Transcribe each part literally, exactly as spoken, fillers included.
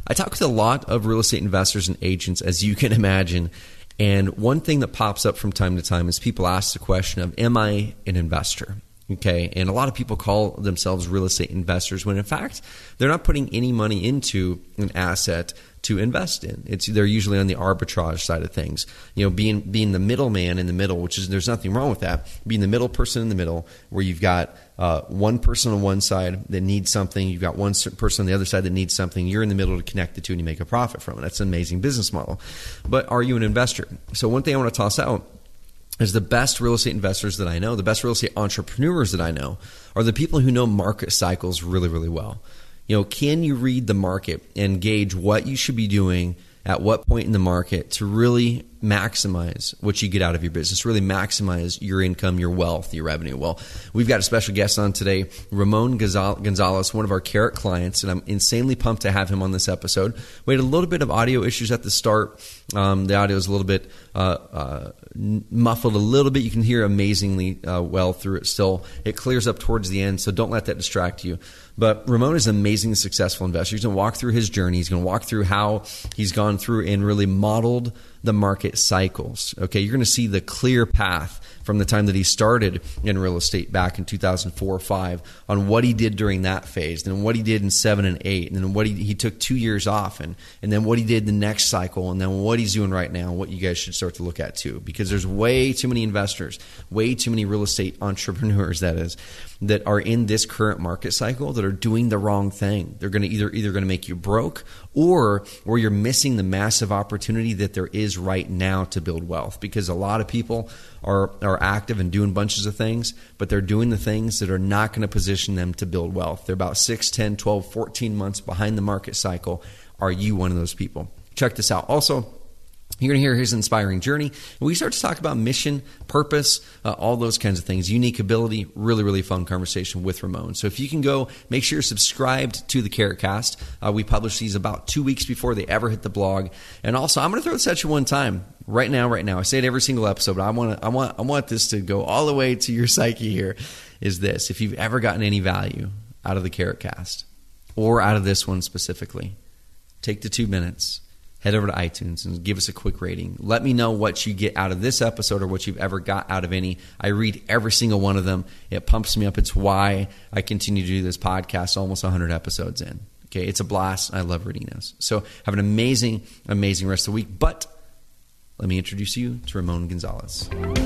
I talk with a lot of real estate investors and agents, as you can imagine. And one thing that pops up from time to time is people ask the question of, am I an investor? Okay. And a lot of people call themselves real estate investors when in fact, they're not putting any money into an asset to invest in. It's they're usually on the arbitrage side of things. You know, being being the middleman in the middle, which is there's nothing wrong with that. Being the middle person in the middle, where you've got uh, one person on one side that needs something, you've got one person on the other side that needs something. You're in the middle to connect the two, and you make a profit from it. That's an amazing business model. But are you an investor? So one thing I want to toss out is the best real estate investors that I know, the best real estate entrepreneurs that I know, are the people who know market cycles really, really well. You know, can you read the market and gauge what you should be doing at what point in the market to really maximize what you get out of your business, really maximize your income, your wealth, your revenue? Well, we've got a special guest on today, Ramon Gonzalez, one of our Carrot clients, and I'm insanely pumped to have him on this episode. We had a little bit of audio issues at the start. Um, the audio is a little bit uh, uh, muffled a little bit. You can hear amazingly uh, well through it still. It clears up towards the end, so don't let that distract you. But Ramon is an amazingly successful investor. He's going to walk through his journey. He's going to walk through how he's gone through and really modeled the market cycles. Okay, you're going to see the clear path from the time that he started in real estate back in two thousand four or five on what he did during that phase, then what he did in seven and eight, and then what he, he took two years off, and, and then what he did the next cycle, and then what he's doing right now, what you guys should start to look at too. Because there's way too many investors, way too many real estate entrepreneurs, that is, that are in this current market cycle that are doing the wrong thing. They're going to either either going to make you broke, or or you're missing the massive opportunity that there is right now to build wealth. Because a lot of people are are active and doing bunches of things, but they're doing the things that are not going to position them to build wealth. They're about six, ten, twelve, fourteen months behind the market cycle. Are you one of those people? Check this out. Also, you're going to hear his inspiring journey. And we start to talk about mission, purpose, uh, all those kinds of things. Unique ability, really, really fun conversation with Ramon. So if you can go, make sure you're subscribed to the Carrot Cast. Uh, we publish these about two weeks before they ever hit the blog. And also, I'm going to throw this at you one time. Right now, right now. I say it every single episode, but I want to, I want, I want this to go all the way to your psyche here, is this. If you've ever gotten any value out of the Carrot Cast, or out of this one specifically, take the two minutes. Head over to iTunes and give us a quick rating. Let me know what you get out of this episode or what you've ever got out of any. I read every single one of them. It pumps me up. It's why I continue to do this podcast almost one hundred episodes in. Okay, it's a blast. I love reading this. So have an amazing, amazing rest of the week. But let me introduce you to Ramon Gonzalez.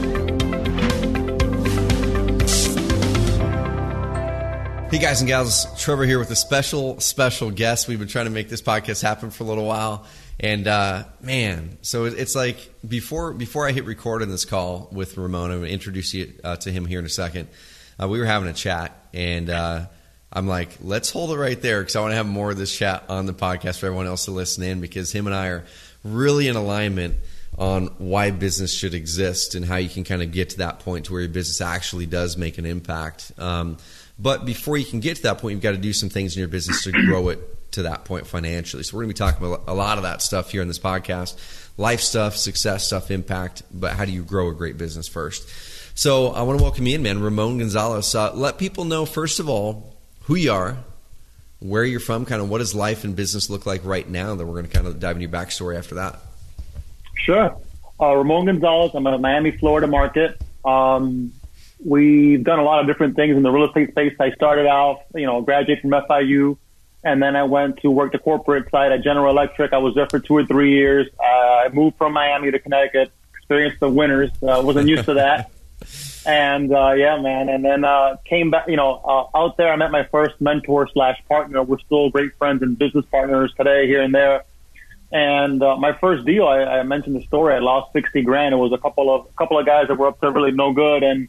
Hey guys and gals, Trevor here with a special, special guest. We've been trying to make this podcast happen for a little while. And uh, man, so it's like before before I hit record on this call with Ramon, I'm going to introduce you uh, to him here in a second. Uh, we were having a chat, and uh, I'm like, let's hold it right there because I want to have more of this chat on the podcast for everyone else to listen in, because him and I are really in alignment on why business should exist and how you can kind of get to that point to where your business actually does make an impact. Um, but before you can get to that point, you've got to do some things in your business to grow it to that point financially. So we're going to be talking about a lot of that stuff here in this podcast. Life stuff, success stuff, impact, but how do you grow a great business first? So I want to welcome you in, man, Ramon Gonzalez. Uh, let people know, first of all, who you are, where you're from, kind of what does life and business look like right now, and then we're going to kind of dive into your backstory after that. Sure. Uh, Ramon Gonzalez. I'm a Miami, Florida market. Um, we've done a lot of different things in the real estate space. I started out, you know, graduated from F I U. And then I went to work the corporate side at General Electric. I was there for two or three years. Uh, I moved from Miami to Connecticut, experienced the winters. Uh, wasn't used to that. And, uh, yeah, man. And then uh, came back, you know, uh, out there I met my first mentor slash partner. We're still great friends and business partners today here and there. And uh, my first deal, I, I mentioned the story. I lost sixty grand. It was a couple of a couple of guys that were up to really no good. And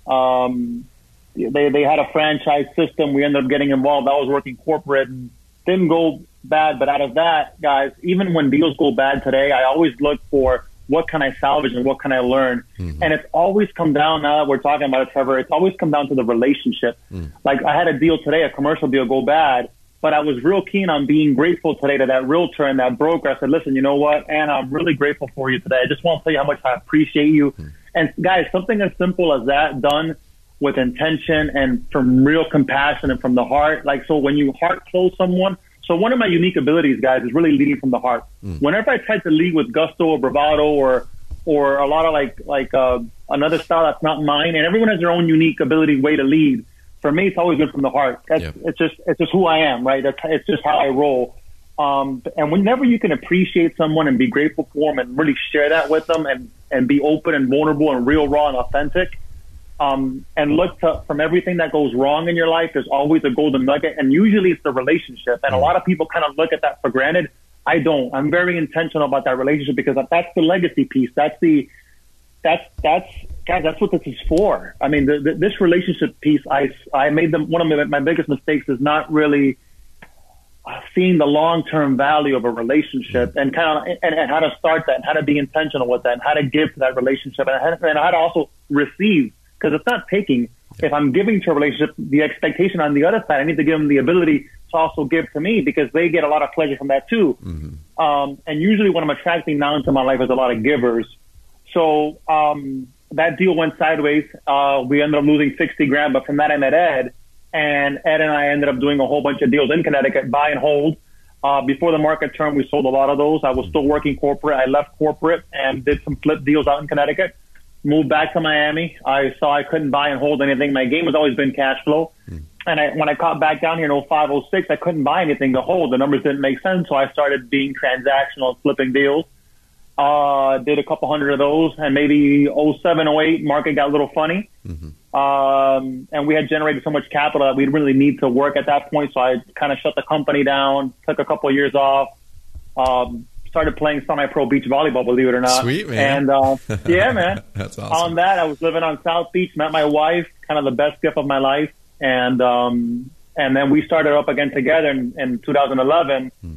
um They they had a franchise system. We ended up getting involved. I was working corporate and didn't go bad. But out of that, guys, even when deals go bad today, I always look for what can I salvage and what can I learn. Mm-hmm. And it's always come down, now that we're talking about it, Trevor, it's always come down to the relationship. Mm. Like I had a deal today, a commercial deal go bad, but I was real keen on being grateful today to that realtor and that broker. I said, listen, you know what, Anna, I'm really grateful for you today. I just want to tell you how much I appreciate you. Mm. And guys, something as simple as that done with intention and from real compassion and from the heart. Like, so when you heart close someone, So one of my unique abilities, guys, is really leading from the heart. Mm. Whenever I try to lead with gusto or bravado or or a lot of like like uh, another style that's not mine, and everyone has their own unique ability, way to lead. For me, it's always been from the heart. That's, yep. It's just it's just who I am, right? That's, it's just how I roll. Um, and whenever you can appreciate someone and be grateful for them and really share that with them and, and be open and vulnerable and real, raw and authentic, um, and look to, from everything that goes wrong in your life, there's always a golden nugget. And usually it's the relationship. And a lot of people kind of look at that for granted. I don't. I'm very intentional about that relationship because that's the legacy piece. That's the, that's, that's, guys, that's what this is for. I mean, the, the, this relationship piece, I, I made them, one of my, my biggest mistakes is not really seeing the long-term value of a relationship and kind of, and, and how to start that and how to be intentional with that and how to give to that relationship and how, and how to also receive, because it's not taking. If I'm giving to a relationship, the expectation on the other side, I need to give them the ability to also give to me because they get a lot of pleasure from that too. Mm-hmm. Um, and usually when I'm attracting now into my life is a lot of givers. So um, that deal went sideways. Uh, we ended up losing sixty grand, but from that I met Ed. And Ed and I ended up doing a whole bunch of deals in Connecticut, buy and hold. Uh, before the market turned, we sold a lot of those. I was still working corporate. I left corporate and did some flip deals out in Connecticut. Moved back to Miami. I saw I couldn't buy and hold anything. My game has always been cash flow. Mm. And I, when I caught back down here in oh five, oh six, I couldn't buy anything to hold. The numbers didn't make sense. So I started being transactional, flipping deals. Uh, did a couple hundred of those. And maybe oh seven, oh eight, market got a little funny. Mm-hmm. Um, and we had generated so much capital that we didn't really need to work at that point. So I kind of shut the company down, took a couple of years off, um, started playing semi-pro beach volleyball, believe it or not. Sweet, man. And, uh, yeah, man. That's awesome. On that, I was living on South Beach, met my wife, kind of the best gift of my life. And, um, and then we started up again together in, in two thousand eleven. Hmm.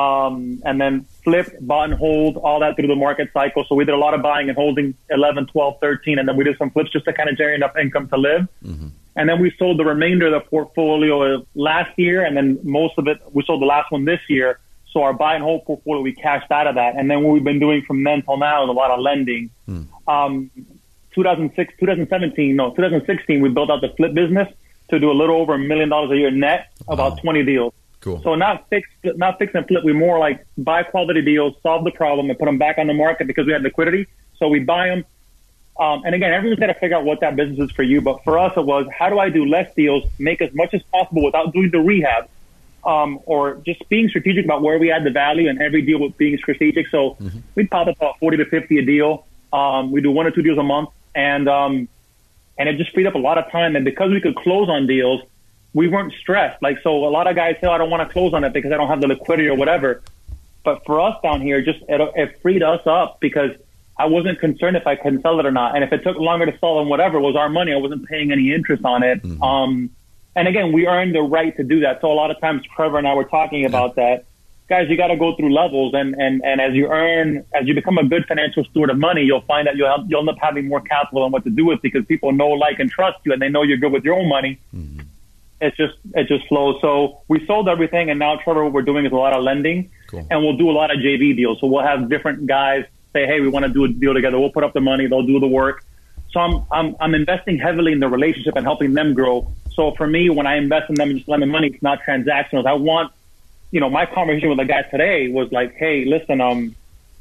Um, and then flipped, bought and hold, all that through the market cycle. So we did a lot of buying and holding eleven, twelve, thirteen, and then we did some flips just to kind of generate enough income to live. Mm-hmm. And then we sold the remainder of the portfolio last year, and then most of it, we sold the last one this year. So our buy and hold portfolio, we cashed out of that. And then what we've been doing from then till now is a lot of lending. Mm. Um, two thousand six, twenty seventeen, no, twenty sixteen, we built out the flip business to do a little over a million dollars a year net, about wow. twenty deals. Cool. So not fix, not fix and flip. We more like buy quality deals, solve the problem, and put them back on the market because we had liquidity. So we buy them. Um, and again, everyone's got to figure out what that business is for you. But for us, it was how do I do less deals, make as much as possible without doing the rehab, um, or just being strategic about where we add the value and every deal with being strategic. So mm-hmm. we pop up about forty to fifty a deal. Um, we do one or two deals a month, and um, and it just freed up a lot of time. And because we could close on deals, we weren't stressed. Like, so a lot of guys say, oh, I don't want to close on it because I don't have the liquidity or whatever. But for us down here, just it, it freed us up because I wasn't concerned if I couldn't sell it or not. And if it took longer to sell and whatever, it was our money. I wasn't paying any interest on it. Mm-hmm. Um, and again, we earned the right to do that. So a lot of times Trevor and I were talking about yeah. that. Guys, you got to go through levels. And, and, and as you earn, as you become a good financial steward of money, you'll find that you'll, have, you'll end up having more capital on what to do with because people know, like, and trust you, and they know you're good with your own money. Mm-hmm. It's just, it just flows. So we sold everything, and now, Trevor, what we're doing is a lot of lending, cool. and we'll do a lot of J V deals. So we'll have different guys say, hey, we want to do a deal together. We'll put up the money. They'll do the work. So I'm, I'm, I'm investing heavily in the relationship and helping them grow. So for me, when I invest in them and just lend them money, it's not transactional. I want, you know, my conversation with the guy today was like, hey, listen, um,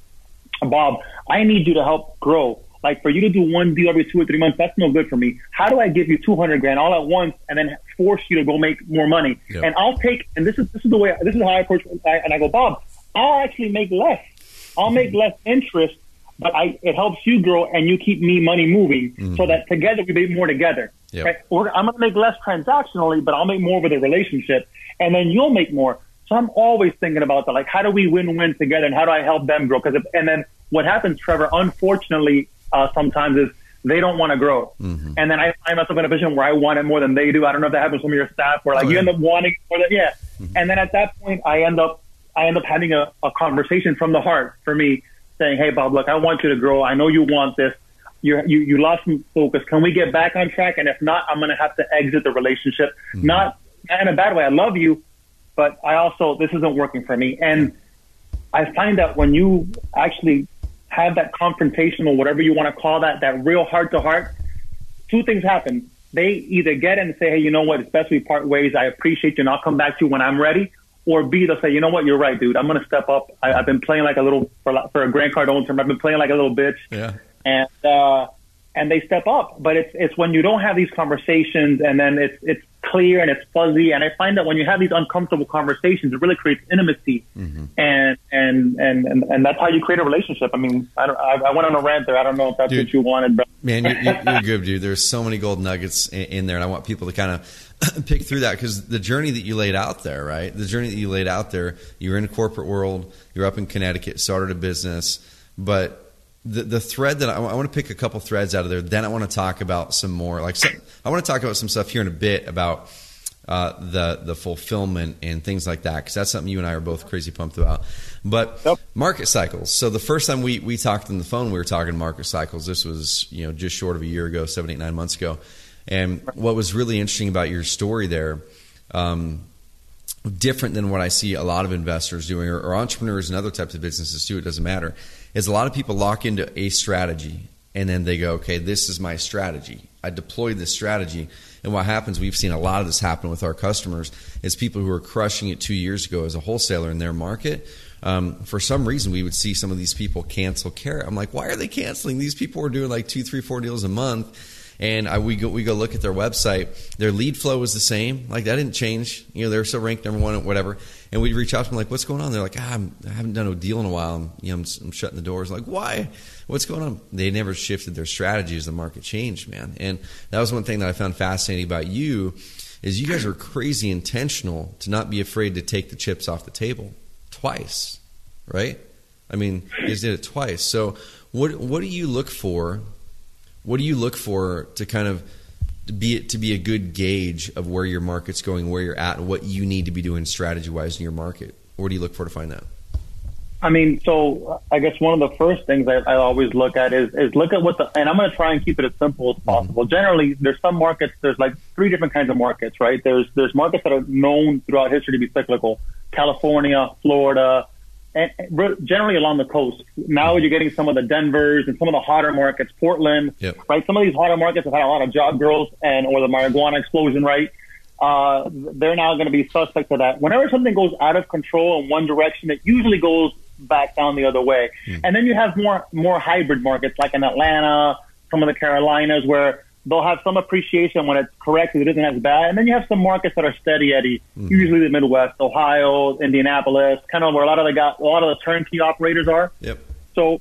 Bob, I need you to help grow. Like, for you to do one deal every two or three months, that's no good for me. How do I give you two hundred grand all at once and then force you to go make more money? Yep. And I'll take, and this is this is the way, this is how I approach it. And I go, Bob, I'll actually make less. I'll make less interest, but I it helps you grow and you keep me money moving mm-hmm. so that together we make more together. Yep. Right? We're, I'm going to make less transactionally, but I'll make more with a relationship, and then you'll make more. So I'm always thinking about that. Like, how do we win-win together, and how do I help them grow? Because and then what happens, Trevor, unfortunately, Uh, sometimes is they don't want to grow. Mm-hmm. And then I find myself in a position where I want it more than they do. I don't know if that happens to some of your staff where like oh, you yeah. end up wanting more than, yeah. Mm-hmm. And then at that point, I end up, I end up having a, a conversation from the heart for me saying, hey, Bob, look, I want you to grow. I know you want this. You're, you, you lost some focus. Can we get back on track? And if not, I'm going to have to exit the relationship. Mm-hmm. Not, not in a bad way. I love you, but I also, this isn't working for me. And I find that when you actually have that confrontational, whatever you want to call that, that real heart to heart, two things happen. They either get in and say, hey, you know what, it's best we part ways. I appreciate you and I'll come back to you when I'm ready. or B, they'll say, you know what, you're right, dude. I'm going to step up. I, I've been playing like a little, for, for a Grant Cardone term, I've been playing like a little bitch. Yeah. And, uh, and they step up. But it's, it's when you don't have these conversations and then it's, it's clear and it's fuzzy. And I find that when you have these uncomfortable conversations, it really creates intimacy. Mm-hmm. And, and, and, and, and that's how you create a relationship. I mean, I, don't, I, I went on a rant there. I don't know if that's dude, what you wanted, but man, you're, you're good, dude. There's so many gold nuggets in, in there. And I want people to kind of pick through that, because the journey that you laid out there, right? The journey that you laid out there, you were in the corporate world, you're up in Connecticut, started a business, but the the thread that I, I want to pick a couple threads out of there. Then I want to talk about some more, like some, I want to talk about some stuff here in a bit about uh, the the fulfillment and things like that, because that's something you and I are both crazy pumped about. But yep. Market cycles. So the first time we we talked on the phone, we were talking market cycles. This was, you know, just short of a year ago, seven, eight, nine months ago. And what was really interesting about your story there, um, different than what I see a lot of investors doing, or, or entrepreneurs and other types of businesses do, it doesn't matter, is a lot of people lock into a strategy and then they go, okay, this is my strategy. I deploy this strategy. And what happens, we've seen a lot of this happen with our customers, is people who were crushing it two years ago as a wholesaler in their market. Um, for some reason, we would see some of these people cancel care. I'm like, why are they canceling? These people were doing like two, three, four deals a month. And I, we go we go look at their website. Their lead flow was the same. Like, that didn't change. You know, they're still ranked number one, whatever. And we'd reach out to them like, what's going on? They're like, ah, I'm, I haven't done a deal in a while. I'm, you know, I'm, I'm shutting the doors. Like, why? What's going on? They never shifted their strategy as the market changed, man. And that was one thing that I found fascinating about you, is you guys are crazy intentional to not be afraid to take the chips off the table twice, right? I mean, you guys did it twice. So what what do you look for? What do you look for to kind of be to be a good gauge of where your market's going, where you're at, and what you need to be doing strategy-wise in your market? What do you look for to find that? I mean, so I guess one of the first things I, I always look at is, is look at what the, and I'm going to try and keep it as simple as possible. Mm-hmm. Generally, there's some markets, there's like three different kinds of markets, right? There's, there's markets that are known throughout history to be cyclical. California, Florida, and generally along the coast. Now you're getting some of the Denvers and some of the hotter markets, Portland, yep. right? Some of these hotter markets have had a lot of job growth and or the marijuana explosion, right? Uh, they're now going to be suspect to that. Whenever something goes out of control in one direction, it usually goes back down the other way. Mm. And then you have more more hybrid markets like in Atlanta, some of the Carolinas, where they'll have some appreciation when it's corrected, it isn't as bad. And then you have some markets that are steady Eddie, mm-hmm. usually the Midwest, Ohio, Indianapolis, kind of where a lot of the got, a lot of the turnkey operators are. Yep. So,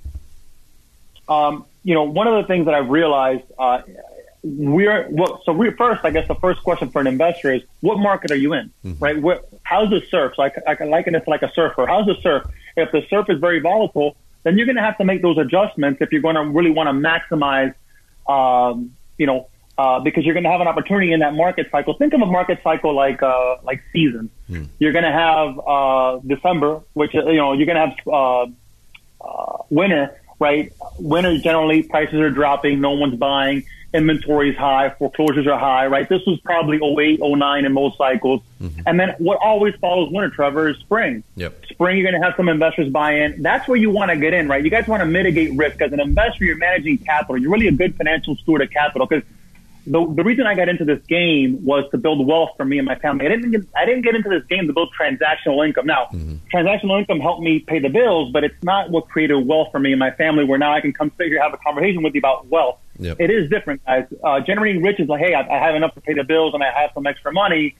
um, you know, one of the things that I've realized, uh, we're well, so we first, I guess the first question for an investor is, what market are you in, mm-hmm. right? Where, how's the surf? So I, I can liken it to like a surfer. How's the surf? If the surf is very volatile, then you're going to have to make those adjustments if you're going to really want to maximize, um, you know, uh, because you're going to have an opportunity in that market cycle. Think of a market cycle like, uh, like seasons. Mm. You're going to have, uh, December, which, you know, you're going to have, uh, uh, winter, right? Winter, generally prices are dropping. No one's buying. Inventory is high. Foreclosures are high, right? This was probably oh eight, oh nine in most cycles. Mm-hmm. And then what always follows winter, Trevor, is spring. Yep. Spring, you're going to have some investors buy in. That's where you want to get in, right? You guys want to mitigate risk. As an investor, you're managing capital. You're really a good financial steward of capital, because the, the reason I got into this game was to build wealth for me and my family. I didn't get, I didn't get into this game to build transactional income. Now, mm-hmm. transactional income helped me pay the bills, but it's not what created wealth for me and my family, where now I can come sit here and have a conversation with you about wealth. Yep. It is different, guys. Uh, generating rich is like, hey, I, I have enough to pay the bills and I have some extra money.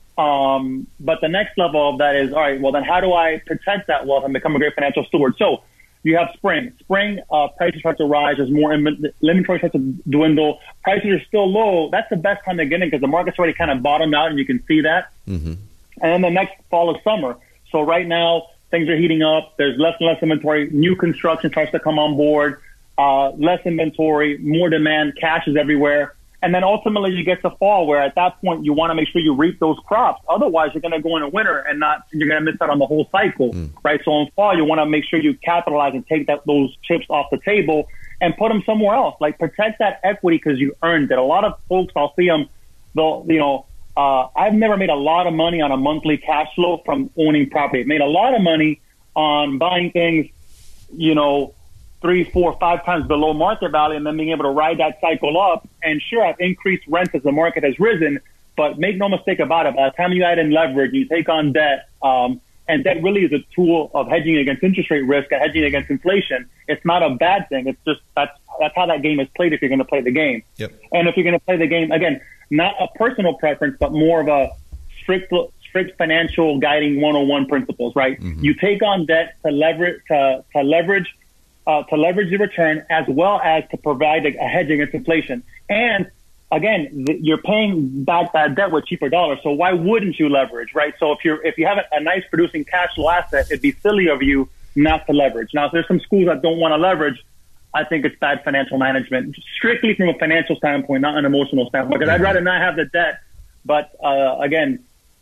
Um, but the next level of that is, all right, well, then how do I protect that wealth and become a great financial steward? So you have spring. Spring, uh, prices start to rise. There's more inventory starts to dwindle. Prices are still low. That's the best time to get in, because the market's already kind of bottomed out and you can see that. Mm-hmm. And then the next fall is summer. So right now, things are heating up. There's less and less inventory. New construction starts to come on board. Uh, less inventory, more demand, cash is everywhere. And then ultimately you get to fall, where at that point you want to make sure you reap those crops. Otherwise you're going to go into winter and not, you're going to miss out on the whole cycle, mm. right? So in fall you want to make sure you capitalize and take that, those chips off the table and put them somewhere else. Like, protect that equity because you earned it. A lot of folks, I'll see them, they'll, you know, uh, I've never made a lot of money on a monthly cash flow from owning property. I made a lot of money on buying things, you know, three, four, five times below market value, and then being able to ride that cycle up. And sure, I've increased rents as the market has risen, but make no mistake about it, by the time you add in leverage, you take on debt, Um, and debt really is a tool of hedging against interest rate risk and hedging against inflation. It's not a bad thing. It's just that's that's how that game is played if you're going to play the game. Yep. And if you're going to play the game, again, not a personal preference, but more of a strict strict financial guiding one oh one principles, right? Mm-hmm. You take on debt to leverage to, to leverage uh, to leverage the return as well as to provide a, a hedge against inflation. And again, th- you're paying back that debt with cheaper dollars. So why wouldn't you leverage, right? So if you're if you have a, a nice producing cash flow asset, it'd be silly of you not to leverage. Now, if there's some schools that don't want to leverage, I think it's bad financial management, strictly from a financial standpoint, not an emotional standpoint. Because I'd rather not have the debt. But uh, again,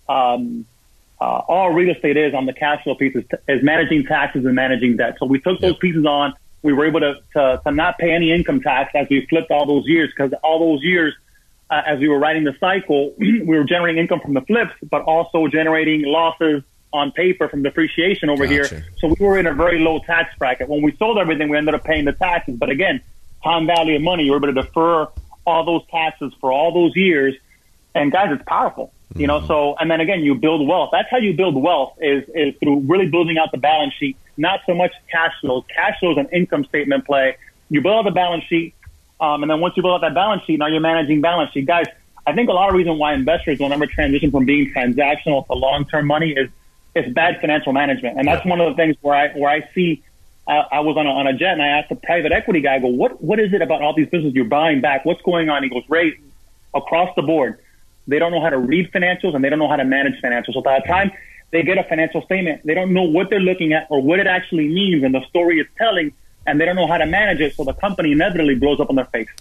um, uh, all real estate is on the cash flow piece is, is managing taxes and managing debt. So we took those pieces on. We were able to, to, to not pay any income tax as we flipped all those years, because all those years, uh, as we were riding the cycle, we were generating income from the flips, but also generating losses on paper from depreciation over Gotcha. here. So we were in a very low tax bracket. When we sold everything, we ended up paying the taxes. But again, time value of money, you were able to defer all those taxes for all those years. And guys, it's powerful. Mm-hmm. You know, so, and then again, you build wealth. That's how you build wealth, is, is through really building out the balance sheet. Not so much cash flows. Cash flows an income statement play. You build out the balance sheet, um, and then once you build out that balance sheet, now you're managing balance sheet. Guys, I think a lot of reason why investors will never transition from being transactional to long-term money is it's bad financial management, and that's one of the things where I where I see. Uh, I was on a, on a jet, and I asked a private equity guy, I go, what what is it about all these businesses you're buying back? What's going on? He goes, Ray, across the board, they don't know how to read financials and they don't know how to manage financials. So by the time they get a financial statement, they don't know what they're looking at or what it actually means and the story it's telling, and they don't know how to manage it, so the company inevitably blows up on their face.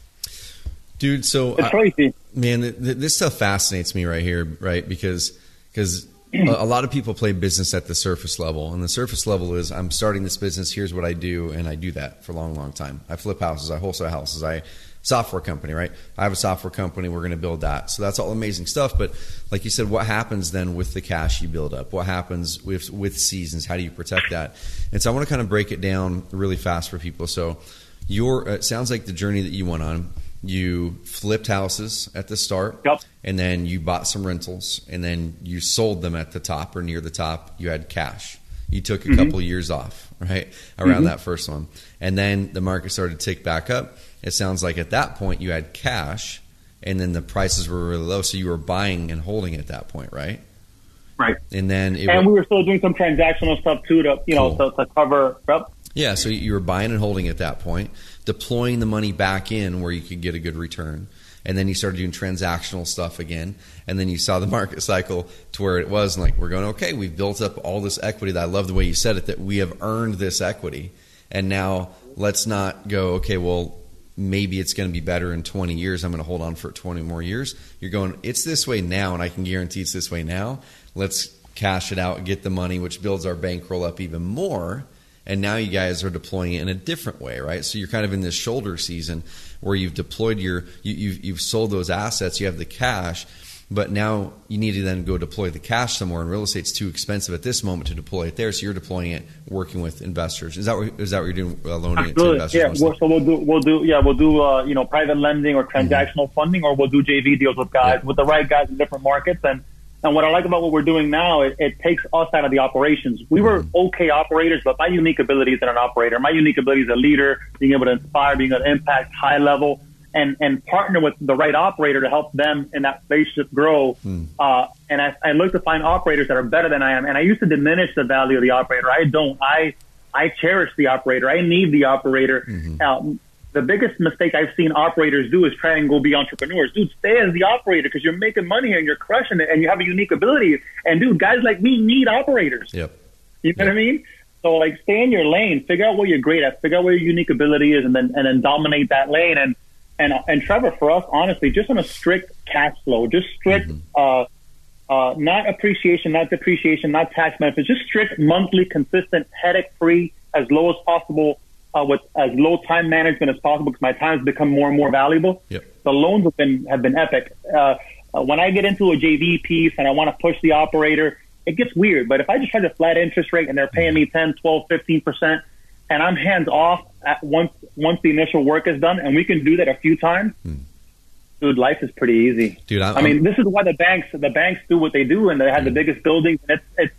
Dude, so it's crazy. I, man, th- th- this stuff fascinates me right here, right? Because because a, a lot of people play business at the surface level, and the surface level is I'm starting this business, here's what I do, and I do that for a long, long time. I flip houses, I wholesale houses, I software company, right? I have a software company. We're going to build that. So that's all amazing stuff. But like you said, what happens then with the cash you build up? What happens with, with seasons? How do you protect that? And so I want to kind of break it down really fast for people. So your, it sounds like the journey that you went on, you flipped houses at the start, yep. and then you bought some rentals, and then you sold them at the top or near the top. You had cash. You took a mm-hmm. couple of years off, right, around mm-hmm. that first one. And then the market started to tick back up. It sounds like at that point you had cash, and then the prices were really low, so you were buying and holding at that point, right? Right. And then it and was, we were still doing some transactional stuff too to you know cool. to, to cover up. Yeah, so you were buying and holding at that point, deploying the money back in where you could get a good return. And then you started doing transactional stuff again. And then you saw the market cycle to where it was, and like, we're going, okay, we've built up all this equity that I love the way you said it, that we have earned this equity. And now let's not go, okay, well, maybe it's going to be better in twenty years. I'm going to hold on for twenty more years. You're going, it's this way now, and I can guarantee it's this way now. Let's cash it out, get the money, which builds our bankroll up even more. And now you guys are deploying it in a different way, right? So you're kind of in this shoulder season where you've deployed your, you, you've, you've sold those assets, you have the cash, but now you need to then go deploy the cash somewhere, and real estate's too expensive at this moment to deploy it there. So you're deploying it, working with investors. Is that what, is that what you're doing, uh, loaning it to investors? Yeah, well, so we'll do, we'll do, yeah, we'll do, uh, you know, private lending or transactional mm-hmm. funding, or we'll do J V deals with guys, yeah. with the right guys in different markets. And And what I like about what we're doing now, it, it takes us out of the operations. We were okay operators, but my unique ability is as an operator. My unique ability as a leader, being able to inspire, being able to impact high level, and, and partner with the right operator to help them in that relationship grow. Mm. Uh, and I, I look to find operators that are better than I am. And I used to diminish the value of the operator. I don't. I I cherish the operator. I need the operator. Mm-hmm. Um, The biggest mistake I've seen operators do is try and go be entrepreneurs. Dude, stay as the operator because you're making money here and you're crushing it and you have a unique ability. And, dude, guys like me need operators. Yep. You know yep. what I mean? So, like, stay in your lane. Figure out what you're great at. Figure out what your unique ability is, and then and then dominate that lane. And, and, and Trevor, for us, honestly, just on a strict cash flow, just strict mm-hmm. uh, uh, not appreciation, not depreciation, not tax benefits, just strict monthly, consistent, headache-free, as low as possible, Uh, with as low time management as possible, because my time has become more and more valuable. Yep. The loans have been have been epic. Uh, uh, when I get into a J V piece and I want to push the operator, it gets weird. But if I just try the flat interest rate and they're paying me ten, twelve, fifteen percent, and I'm hands off at once once the initial work is done, and we can do that a few times, hmm. dude, life is pretty easy. Dude, I'm, I mean, this is why the banks the banks do what they do, and they have hmm. the biggest buildings. And it's it's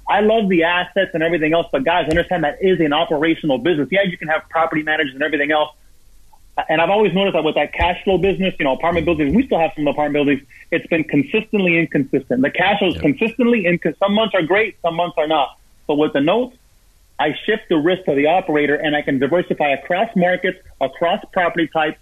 I love the assets and everything else, but guys, understand that is an operational business. Yeah, you can have property managers and everything else. And I've always noticed that with that cash flow business, you know, apartment buildings, we still have some apartment buildings. It's been consistently inconsistent. The cash flow is yep. consistently inconsistent. Some months are great, some months are not. But with the notes, I shift the risk to the operator, and I can diversify across markets, across property types.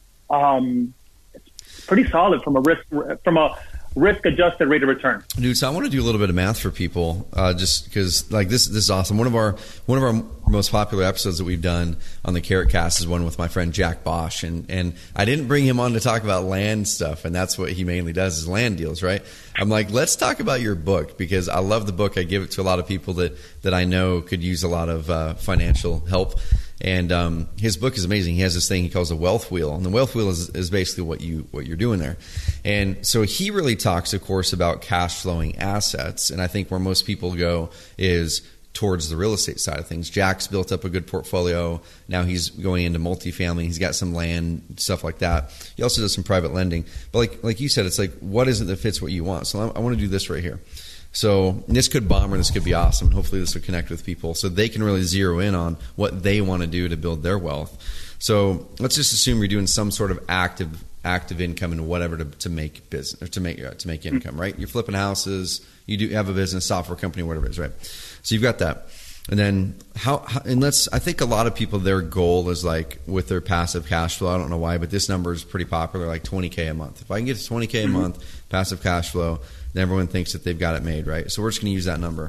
Um, it's pretty solid from a risk from a risk-adjusted rate of return. Dude, so I want to do a little bit of math for people, uh, just because like this this is awesome. One of our one of our most popular episodes that we've done on the Carrot Cast is one with my friend Jack Bosch, and and I didn't bring him on to talk about land stuff, and that's what he mainly does is land deals, right? I'm like, let's talk about your book, because I love the book. I give it to a lot of people that that I know could use a lot of uh, financial help. And um, his book is amazing. He has this thing he calls a wealth wheel, and the wealth wheel is, is basically what you what you're doing there. And so he really talks, of course, about cash flowing assets. And I think where most people go is towards the real estate side of things. Jack's built up a good portfolio. Now he's going into multifamily. He's got some land, stuff like that. He also does some private lending. But like like you said, it's like, what is it that fits what you want? So I, I want to do this right here. So this could bomb or this could be awesome. Hopefully this will connect with people so they can really zero in on what they want to do to build their wealth. So let's just assume you're doing some sort of active active income and whatever to, to make business or to make uh, to make income, right? You're flipping houses, you do have a business, software company, whatever it is, right? So you've got that. And then how, how and let's I think a lot of people, their goal is like with their passive cash flow. I don't know why, but this number is pretty popular, like twenty K a month. If I can get to twenty K a month passive cash flow, then everyone thinks that they've got it made, right? So we're just going to use that number.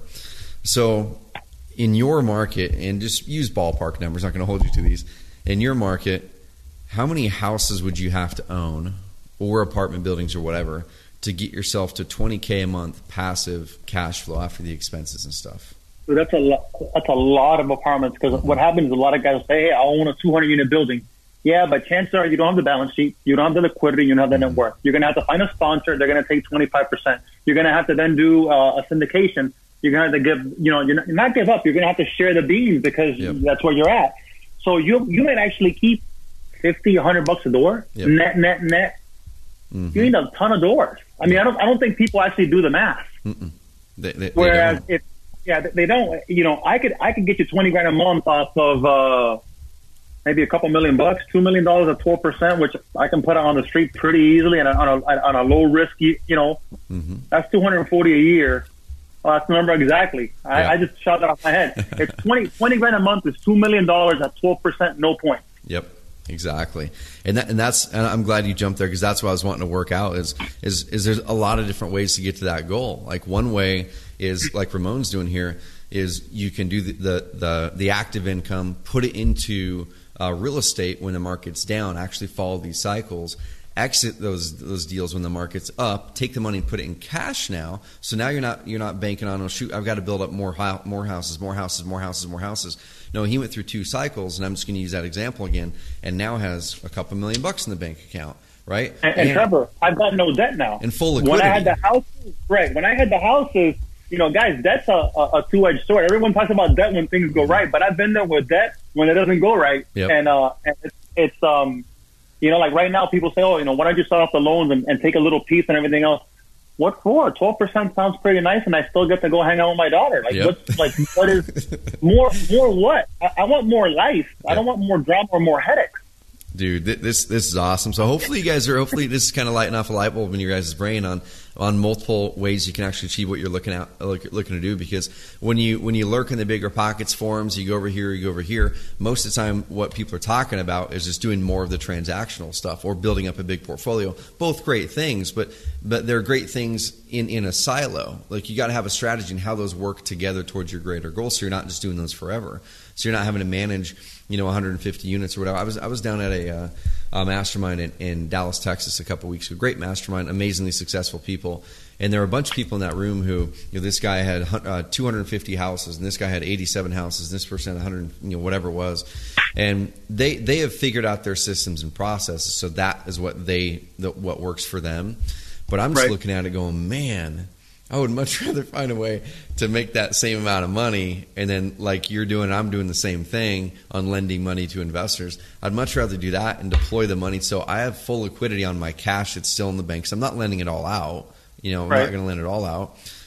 So in your market, and just use ballpark numbers, not going to hold you to these. In your market, how many houses would you have to own, or apartment buildings or whatever, to get yourself to twenty K a month passive cash flow after the expenses and stuff? So that's a lot, that's a lot of apartments, because mm-hmm. what happens is a lot of guys say, hey, I own a two hundred unit building. Yeah, but chances are you don't have the balance sheet, you don't have the liquidity, you don't have the mm-hmm. net worth. You're going to have to find a sponsor. They're going to take twenty-five percent. You're going to have to then do uh, a syndication. You're going to have to give, you know, you're not, not give up. You're going to have to share the beans, because yep. that's where you're at. So you you might actually keep fifty, a hundred bucks a door, yep. net, net, net. Mm-hmm. You need a ton of doors. I mean, I don't I don't think people actually do the math. They, they, Whereas they if yeah, they don't. You know, I could I could get you twenty grand a month off of uh, maybe a couple million bucks, two million dollars at twelve percent, which I can put on the street pretty easily and on a on a low risk. You know, mm-hmm. that's two hundred forty a year. Well, that's the number exactly. I, yeah. I just shot that off my head. It's twenty, twenty grand a month is two million dollars at twelve percent, no point. Yep. Exactly, and that and that's and I'm glad you jumped there, because that's what I was wanting to work out. Is is is there's a lot of different ways to get to that goal. Like one way is like Ramon's doing here, is you can do the the the, the active income, put it into uh, real estate when the market's down. Actually follow these cycles. Exit those those deals when the market's up. Take the money and put it in cash now. So now you're not you're not banking on, oh shoot, I've got to build up more more houses, more houses, more houses, more houses. No, he went through two cycles, and I'm just going to use that example again, and now has a couple million bucks in the bank account, right? And, and, and Trevor, I've got no debt now. And full liquidity. When I had the houses, right? When I had the houses, you know, guys, debt's a, a, a two-edged sword. Everyone talks about debt when things go right, but I've been there with debt when it doesn't go right, yep. and uh, and it's, it's um. You know, like right now, people say, oh, you know, why don't you start off the loans and, and take a little piece and everything else? What for? twelve percent sounds pretty nice, and I still get to go hang out with my daughter. Like, yep. what's, like, what is more, more what? I, I want more life. Yep. I don't want more drama or more headaches. Dude, this this is awesome. So hopefully you guys are, hopefully this is kind of lighting off a light bulb in your guys' brain on on multiple ways you can actually achieve what you're looking at look, looking to do. Because when you when you lurk in the bigger pockets forums, you go over here, you go over here. Most of the time, what people are talking about is just doing more of the transactional stuff or building up a big portfolio. Both great things, but but they're great things in in a silo. Like you got to have a strategy and how those work together towards your greater goal. So you're not just doing those forever. So you're not having to manage, you know, one hundred fifty units or whatever. I was I was down at a, uh, a mastermind in, in Dallas, Texas, a couple of weeks ago. Great mastermind, amazingly successful people, and there were a bunch of people in that room who, you know, this guy had uh, two hundred fifty houses, and this guy had eighty-seven houses, and this person had one hundred, you know, whatever it was, and they they have figured out their systems and processes, so that is what they the, what works for them. But I'm just right. looking at it, going, man, I would much rather find a way to make that same amount of money, and then like you're doing, I'm doing the same thing on lending money to investors. I'd much rather do that and deploy the money so I have full liquidity on my cash that's still in the bank. So I'm not lending it all out. You know, I'm right. not going to lend it all out.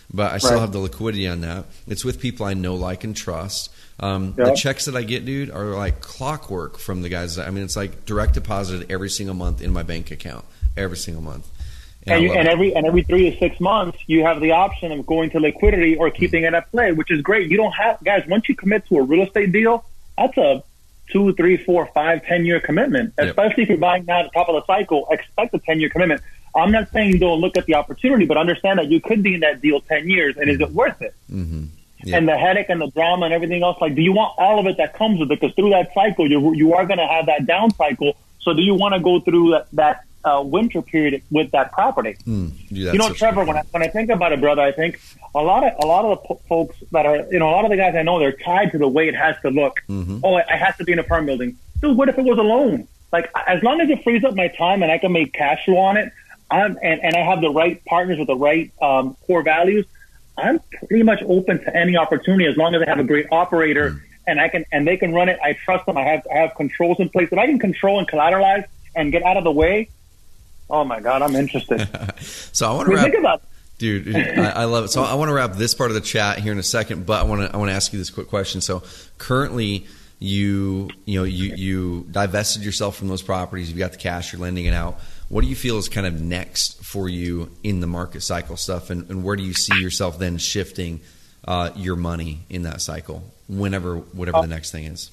but I still Right. have the liquidity on that. It's with people I know, like, and trust. Um, Yep. The checks that I get, dude, are like clockwork from the guys. That, I mean, it's like direct deposited every single month in my bank account, every single month. And, I you, love and it. every and every three to six months, you have the option of going to liquidity or keeping it at play, which is great. You don't have guys. Once you commit to a real estate deal, that's a two, three, four, five, ten year commitment. Yep. Especially if you're buying now at the top of the cycle, expect a ten year commitment. I'm not saying don't look at the opportunity, but understand that you could be in that deal ten years, and is it worth it? Mm-hmm. Yep. And the headache and the drama and everything else, like, do you want all of it that comes with it? Because through that cycle, you you are going to have that down cycle. So do you want to go through that, that uh, winter period with that property? Mm, dude, that's You know, such a Trevor, good when I, point. when I think about it, brother, I think a lot of a lot of the po- folks that are, you know, a lot of the guys I know, they're tied to the way it has to look. Mm-hmm. Oh, it has to be in a apartment building. Dude, what if it was a loan? Like, as long as it frees up my time and I can make cash flow on it, I'm, and, and I have the right partners with the right um, core values, I'm pretty much open to any opportunity as long as I have a great operator Mm. and I can and they can run it. I trust them. I have I have controls in place. If I can control and collateralize and get out of the way, oh my God, I'm interested. So I want I to mean, wrap. think about it. Dude, I, I love it. So I want to wrap this part of the chat here in a second, but I want to I want to ask you this quick question. So currently, you you know you you divested yourself from those properties. You've got the cash. You're lending it out. What do you feel is kind of next for you in the market cycle stuff, and, and where do you see yourself then shifting uh, your money in that cycle, whenever whatever the next thing is?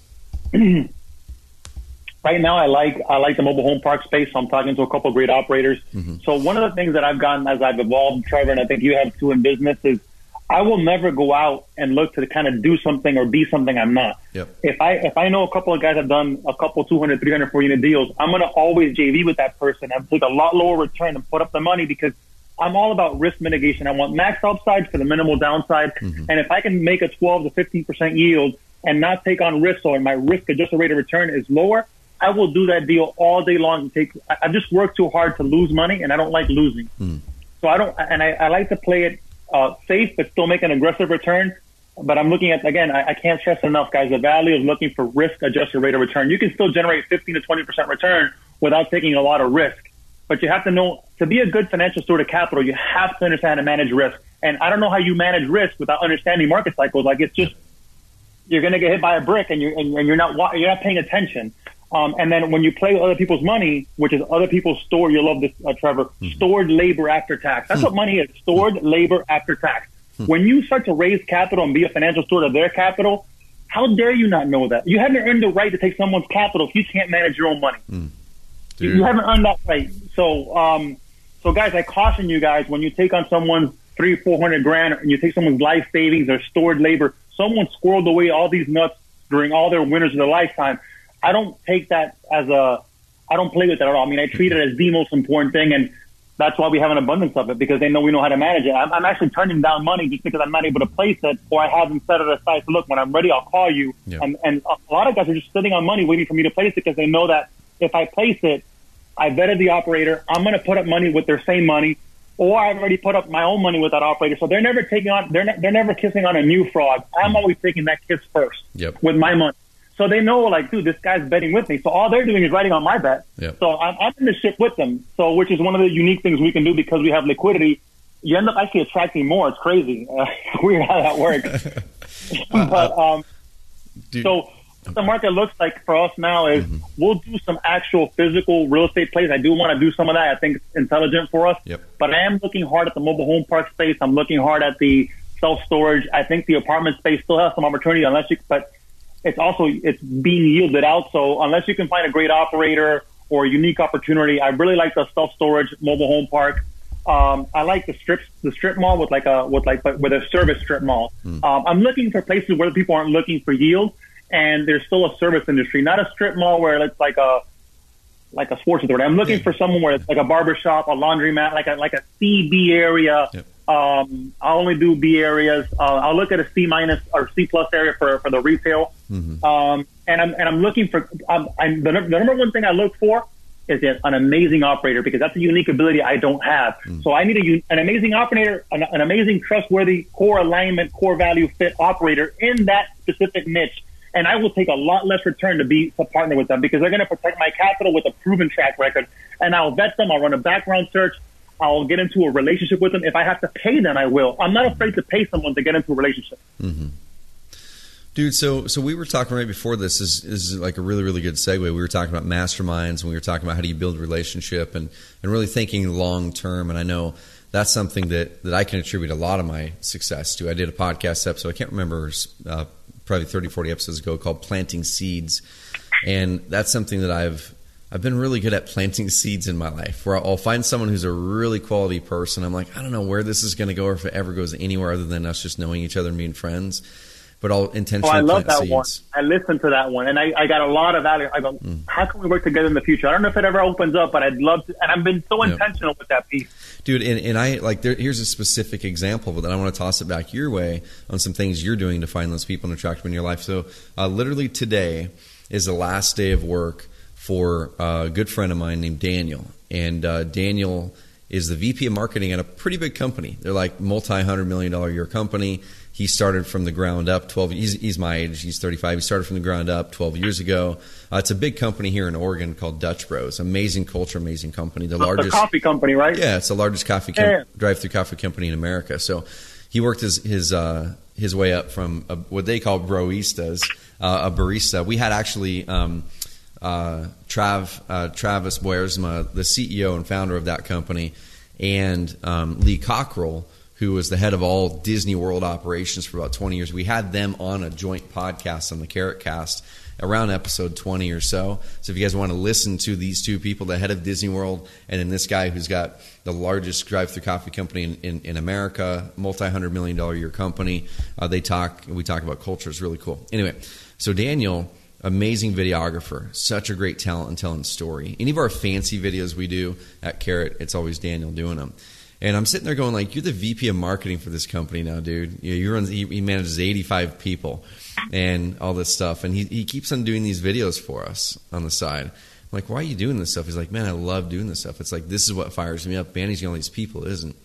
Right now, I like I like the mobile home park space. So I'm talking to a couple of great operators. Mm-hmm. So one of the things that I've gotten as I've evolved, Trevor, and I think you have too in business, is I will never go out and look to kind of do something or be something I'm not. Yep. If I if I know a couple of guys have done a couple two hundred, three hundred, four unit deals, I'm going to always J V with that person and take a lot lower return and put up the money because I'm all about risk mitigation. I want max upside for the minimal downside. Mm-hmm. And if I can make a twelve to fifteen percent yield and not take on risk, so my risk adjusted rate of return is lower, I will do that deal all day long. And take, I, I just work too hard to lose money, and I don't like losing. Mm. So I don't, and I, I like to play it uh, safe, but still make an aggressive return. But I'm looking at, again, I, I can't stress enough, guys, the value of looking for risk adjusted rate of return. You can still generate fifteen to twenty percent return without taking a lot of risk. But you have to know, to be a good financial steward of capital, you have to understand how to manage risk. And I don't know how you manage risk without understanding market cycles. Like, it's just, you're going to get hit by a brick and you're, and you're not, you're not paying attention. Um, and then when you play with other people's money, which is other people's stored, you'll love this, uh, Trevor, mm-hmm. stored labor after tax. That's mm-hmm. what money is, stored labor after tax. Mm-hmm. When you start to raise capital and be a financial steward of their capital, how dare you not know that? You haven't earned the right to take someone's capital if you can't manage your own money. Mm. You, you haven't earned that right. So, um, so guys, I caution you guys, when you take on someone's three, four hundred grand, and you take someone's life savings or stored labor, someone squirreled away all these nuts during all their winters of their lifetime. I don't take that as a, I don't play with that at all. I mean, I treat it as the most important thing, and that's why we have an abundance of it, because they know we know how to manage it. I'm, I'm actually turning down money just because I'm not able to place it, or I haven't set it aside. So look, when I'm ready, I'll call you. Yeah. And, and a lot of guys are just sitting on money waiting for me to place it because they know that if I place it, I vetted the operator, I'm going to put up money with their same money, or I've already put up my own money with that operator. So they're never taking on, they're ne- they're never kissing on a new frog. I'm always taking that kiss first yep. with my money. So they know, like, dude, this guy's betting with me. So all they're doing is riding on my bet. Yep. So I'm, I'm in the ship with them. So, which is one of the unique things we can do because we have liquidity. You end up actually attracting more. It's crazy. Uh, weird how that works. but um, Dude. so what the market looks like for us now is mm-hmm. we'll do some actual physical real estate plays. I do want to do some of that. I think it's intelligent for us. Yep. But I am looking hard at the mobile home park space. I'm looking hard at the self-storage. I think the apartment space still has some opportunity unless you, but it's also, it's being yielded out. So unless you can find a great operator or a unique opportunity, I really like the self-storage mobile home park. Um, I like the strip, the strip mall with like a, with like, with a service strip mall. Mm. Um, I'm looking for places where people aren't looking for yield and there's still a service industry, not a strip mall where it's like a, like a sports authority. I'm looking yeah. for someone where it's like a barber shop, a laundromat, like a, like a C B area. Yep. Um, I'll only do B areas. Uh, I'll look at a C minus or C plus area for, for the retail. Mm-hmm. Um, and I'm, and I'm looking for, um, I'm, the, the number one thing I look for is an amazing operator because that's a unique ability I don't have. Mm. So I need a, an amazing operator, an, an amazing, trustworthy, core alignment, core value fit operator in that specific niche. And I will take a lot less return to be to partner with them because they're going to protect my capital with a proven track record. And I'll vet them. I'll run a background search. I'll get into a relationship with them. If I have to pay them, I will. I'm not afraid to pay someone to get into a relationship. Mm-hmm. Dude, so so we were talking right before this is is like a really, really good segue. We were talking about masterminds, and we were talking about how do you build a relationship and, and really thinking long term. And I know that's something that, that I can attribute a lot of my success to. I did a podcast episode, I can't remember, uh, probably thirty, forty episodes ago, called Planting Seeds. And that's something that I've I've been really good at, planting seeds in my life, where I'll find someone who's a really quality person. I'm like, I don't know where this is going to go, or if it ever goes anywhere other than us just knowing each other and being friends. But I'll intentionally oh, I love plant that seeds. one. I listened to that one, and I, I got a lot of value. I go, mm. how can we work together in the future? I don't know if it ever opens up, but I'd love to. And I've been so intentional yep. with that piece. Dude, and, and I like there, here's a specific example, but then I want to toss it back your way on some things you're doing to find those people and attract them in your life. So uh, literally today is the last day of work for a good friend of mine named Daniel. And uh, Daniel is the V P of marketing at a pretty big company. They're like multi-hundred million dollar a year company. He started from the ground up. Twelve. He's, he's my age. He's thirty-five. He started from the ground up twelve years ago. Uh, it's a big company here in Oregon called Dutch Bros. Amazing culture, amazing company. The largest the coffee company, right? Yeah, it's the largest coffee com- yeah. drive-through coffee company in America. So he worked his his uh, his way up from a, what they call broistas, uh, a barista. We had actually um, uh, Trav uh, Travis Boersma, the C E O and founder of that company, and um, Lee Cockrell, who was the head of all Disney World operations for about twenty years. We had them on a joint podcast on the Carrot Cast around episode twenty or so. So if you guys want to listen to these two people, the head of Disney World and then this guy who's got the largest drive-through coffee company in, in, in America, multi-hundred million dollar a year company, uh, they talk, we talk about culture. It's really cool. Anyway, so Daniel, amazing videographer, such a great talent in telling story. Any of our fancy videos we do at Carrot, it's always Daniel doing them. And I'm sitting there going, like, you're the V P of marketing for this company now, dude. You know, you run, he, he manages eighty-five people and all this stuff. And he, he keeps on doing these videos for us on the side. I'm like, why are you doing this stuff? He's like, man, I love doing this stuff. It's like, this is what fires me up. Managing all these people isn't.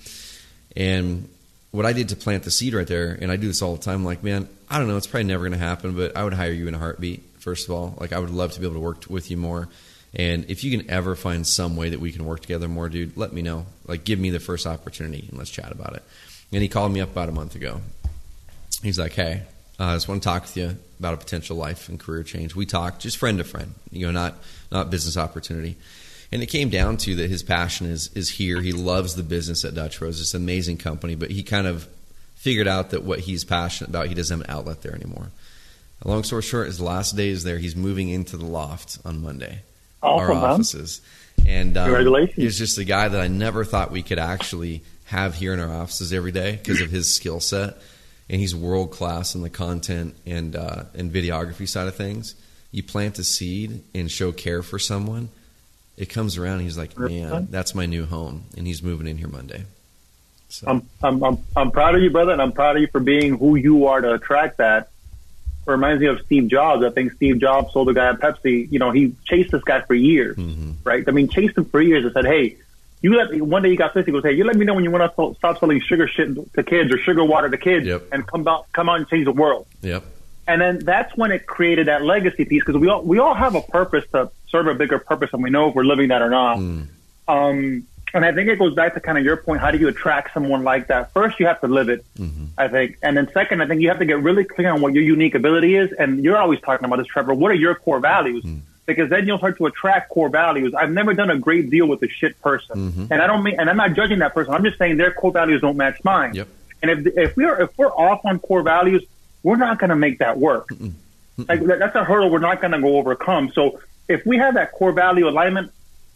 And what I did to plant the seed right there, and I do this all the time, I'm like, man, I don't know, it's probably never going to happen, but I would hire you in a heartbeat, first of all. Like, I would love to be able to work with you more. And if you can ever find some way that we can work together more, dude, let me know. Like, give me the first opportunity and let's chat about it. And he called me up about a month ago. He's like, hey, uh, I just want to talk with you about a potential life and career change. We talked, just friend to friend, you know, not not business opportunity. And it came down to that his passion is is here. He loves the business at Dutch Bros. It's an amazing company, but he kind of figured out that what he's passionate about, he doesn't have an outlet there anymore. Long story short, his last day is there. He's moving into the loft on Monday. Awesome, our offices. And um, congratulations. He's just a guy that I never thought we could actually have here in our offices every day because of his skill set. And he's world class in the content and uh, and videography side of things. You plant a seed and show care for someone, it comes around and he's like, man, that's my new home. And he's moving in here Monday. So. I'm, I'm I'm I'm proud of you, brother, and I'm proud of you for being who you are to attract that. It reminds me of Steve Jobs. I think Steve Jobs told the guy at Pepsi, you know, he chased this guy for years, mm-hmm. right? I mean, chased him for years and said, hey, you let me, one day he got pissed. He goes, hey, you let me know when you want to stop selling sugar shit to kids or sugar water to kids yep. and come out, come out and change the world. Yep. And then that's when it created that legacy piece because we all, we all have a purpose to serve a bigger purpose and we know if we're living that or not. Mm. Um, and I think it goes back to kind of your point. How do you attract someone like that? First, you have to live it, mm-hmm. I think. And then second, I think you have to get really clear on what your unique ability is. And you're always talking about this, Trevor. What are your core values? Mm. Because then you'll start to attract core values. I've never done a great deal with a shit person. Mm-hmm. And I don't mean, and I'm not judging that person. I'm just saying their core values don't match mine. Yep. And if, if we're, if we're off on core values, we're not going to make that work. Mm-mm. Mm-mm. Like that's a hurdle we're not going to go overcome. So if we have that core value alignment,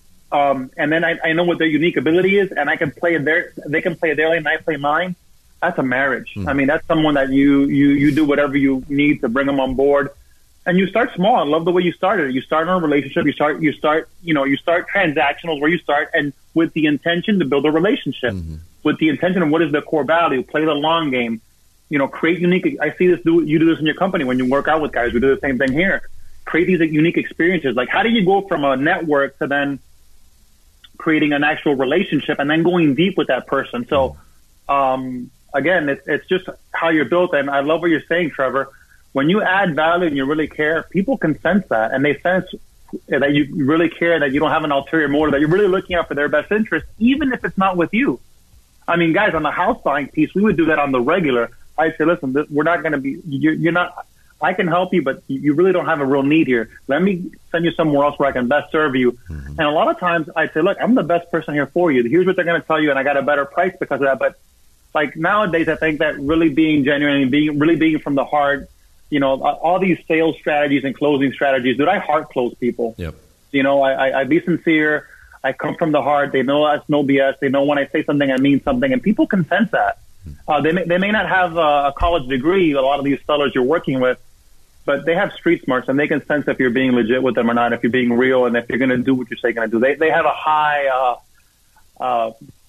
Um, and then I, I know what their unique ability is, and I can play their, they can play their lane, and I play mine. That's a marriage. Mm. I mean, that's someone that you, you, you do whatever you need to bring them on board. And you start small. I love the way you started. You start in a relationship. You start, you start, you know, you start transactional where you start, and with the intention to build a relationship, mm-hmm. with the intention of what is the core value, play the long game, you know, create unique. I see this. Do you do this in your company when you work out with guys? We do the same thing here. Create these unique experiences. Like, how do you go from a network to then creating an actual relationship and then going deep with that person? So, um, again, it's, it's just how you're built. And I love what you're saying, Trevor. When you add value and you really care, people can sense that, and they sense that you really care, that you don't have an ulterior motive, that you're really looking out for their best interest, even if it's not with you. I mean, guys, on the house buying piece, we would do that on the regular. I'd say, listen, this, we're not going to be, you're, you're not, I can help you, but you really don't have a real need here. Let me send you somewhere else where I can best serve you. Mm-hmm. And a lot of times I'd say, look, I'm the best person here for you. Here's what they're going to tell you, and I got a better price because of that. But like nowadays, I think that really being genuine and being really being from the heart, you know, all these sales strategies and closing strategies, dude, I heart close people. Yep. You know, I, I, I be sincere. I come from the heart. They know that's no B S. They know when I say something, I mean something, and people can sense that. Uh, they may, they may not have a, a college degree, a lot of these sellers you're working with, but they have street smarts, and they can sense if you're being legit with them or not, if you're being real, and if you're going to do what you say you're going to do. They they have a high uh, uh,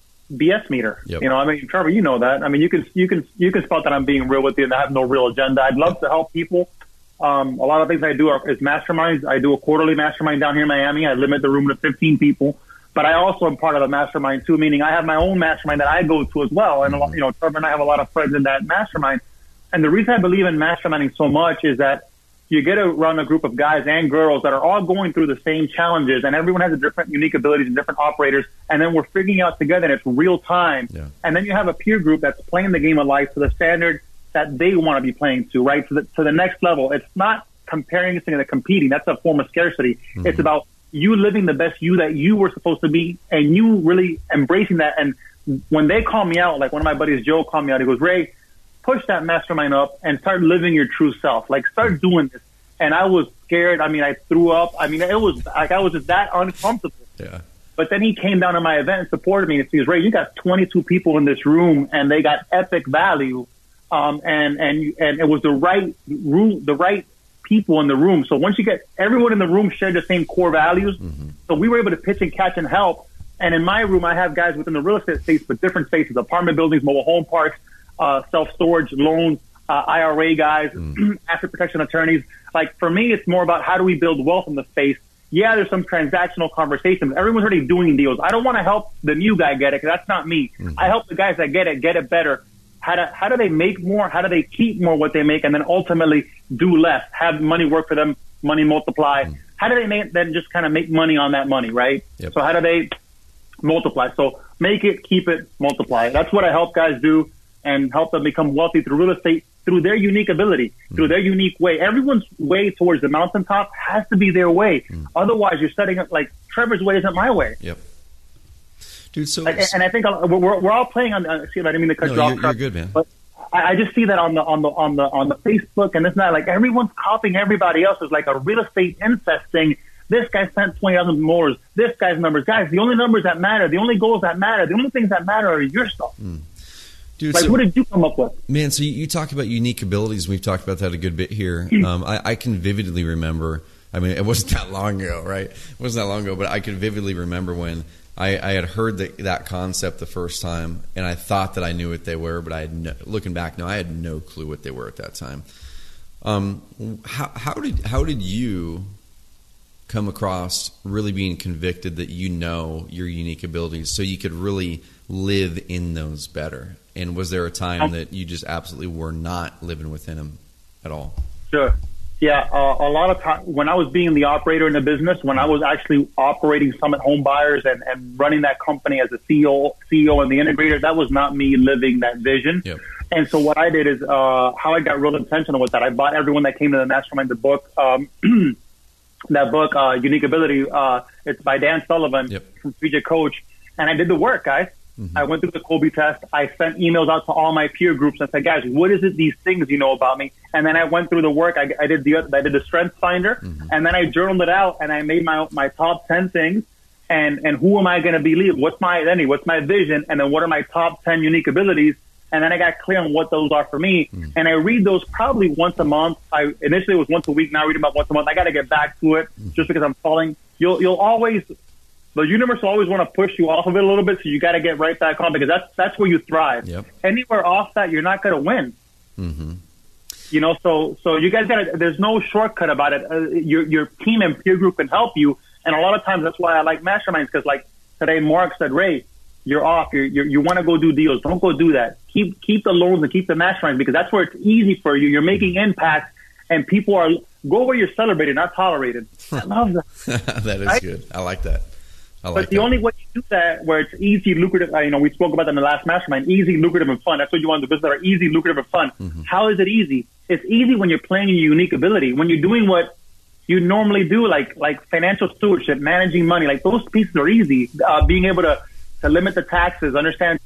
B S meter. Yep. You know, I mean, Trevor, you know that. I mean, you can you can you can spot that I'm being real with you, and I have no real agenda. I'd love to help people. Um, a lot of things I do are is masterminds. I do a quarterly mastermind down here in Miami. I limit the room to fifteen people. But I also am part of a mastermind too, meaning I have my own mastermind that I go to as well. And, you know, Trevor and I have a lot of friends in that mastermind. And the reason I believe in masterminding so much is that you get around a group of guys and girls that are all going through the same challenges, and everyone has a different unique abilities and different operators. And then we're figuring out together, and it's real time. Yeah. And then you have a peer group that's playing the game of life to the standard that they want to be playing to, right? To the, to the next level. It's not comparing this thing to competing. That's a form of scarcity. Mm-hmm. It's about you living the best you that you were supposed to be, and you really embracing that. And when they call me out, like one of my buddies, Joe, called me out, he goes, Ray, push that mastermind up and start living your true self. Like, start doing this. And I was scared. I mean, I threw up. I mean, it was like I was just that uncomfortable. Yeah. But then he came down to my event and supported me. And he goes, Ray, you got twenty-two people in this room, and they got epic value. Um, and, and, and it was the right room, the right people in the room. So once you get everyone in the room shared the same core values, mm-hmm. so we were able to pitch and catch and help. And in my room, I have guys within the real estate space, but different spaces, apartment buildings, mobile home parks, uh, self-storage, loans, uh, I R A guys, mm. asset protection attorneys. Like, for me, it's more about how do we build wealth in the space. Yeah, there's some transactional conversations. Everyone's already doing deals. I don't want to help the new guy get it, because that's not me. Mm-hmm. I help the guys that get it, get it better. How do, how do they make more? How do they keep more what they make, and then ultimately do less, have money work for them, money multiply? Mm. How do they make, then just kind of make money on that money, right? Yep. So how do they multiply? So make it, keep it, multiply. That's what I help guys do, and help them become wealthy through real estate, through their unique ability, mm. through their unique way. Everyone's way towards the mountaintop has to be their way. Mm. Otherwise, you're setting up, like, Trevor's way isn't my way. Yep. Dude, so and, and I think we're we're all playing on. Uh, excuse me, I didn't mean to cut no, you off. You're, you're good, man. But I, I just see that on the on the on the on the Facebook, and it's not like everyone's copying everybody else. It's like a real estate incest thing. This guy spent twenty thousand more. This guy's numbers, guys. The only numbers that matter, the only goals that matter, the only things that matter are your stuff. Mm. Dude, like, so, what did you come up with? Man, so you, you talk about unique abilities. We've talked about that a good bit here. Um, I, I can vividly remember. I mean, it wasn't that long ago, right? It wasn't that long ago, but I can vividly remember when I, I had heard the, that concept the first time, and I thought that I knew what they were, but I had no, looking back now, I had no clue what they were at that time. Um, how, how did how did you come across really being convicted that you know your unique abilities, so you could really live in those better? And was there a time that you just absolutely were not living within them at all? Sure. Yeah, uh, a lot of time when I was being the operator in the business, when I was actually operating Summit Home Buyers and, and running that company as a C E O, C E O and the integrator, that was not me living that vision. Yep. And so what I did is uh, how I got real intentional with that. I bought everyone that came to the mastermind the book, um, that book, uh, Unique Ability. Uh, it's by Dan Sullivan yep. from Strategic Coach, and I did the work, guys. Mm-hmm. I went through the Colby test. I sent emails out to all my peer groups and said, guys, what is it, these things you know about me? And then I went through the work. I, I did the I did the Strength Finder, mm-hmm. and then I journaled it out, and I made my my top ten things. And and who am I going to believe? What's my identity? What's my vision? And then what are my top ten unique abilities? And then I got clear on what those are for me. Mm-hmm. And I read those probably once a month. I initially it was once a week. Now I read about once a month. I got to get back to it mm-hmm. just because I'm falling. You'll you'll always. The universe will always want to push you off of it a little bit, so you got to get right back on, because that's that's where you thrive. Yep. Anywhere off that, you're not going to win. Mm-hmm. You know, so so you guys got to. There's no shortcut about it. Uh, your your team and peer group can help you, and a lot of times that's why I like masterminds, because like today, Mark said, Ray, you're off. You're, you're, you want to go do deals. Don't go do that. Keep keep the loans and keep the masterminds, because that's where it's easy for you. You're making impact, and people are Go where you're celebrated, not tolerated. I love that. That is right? good. I like that. I like but the that. only way you do that, where it's easy, lucrative, uh, you know, we spoke about that in the last mastermind, easy, lucrative, and fun. That's what you want to do, business that are easy, lucrative, and fun. Mm-hmm. How is it easy? It's easy when you're playing your unique ability. When you're doing what you normally do, like like financial stewardship, managing money, like those pieces are easy. Uh, being able to, to limit the taxes, understand.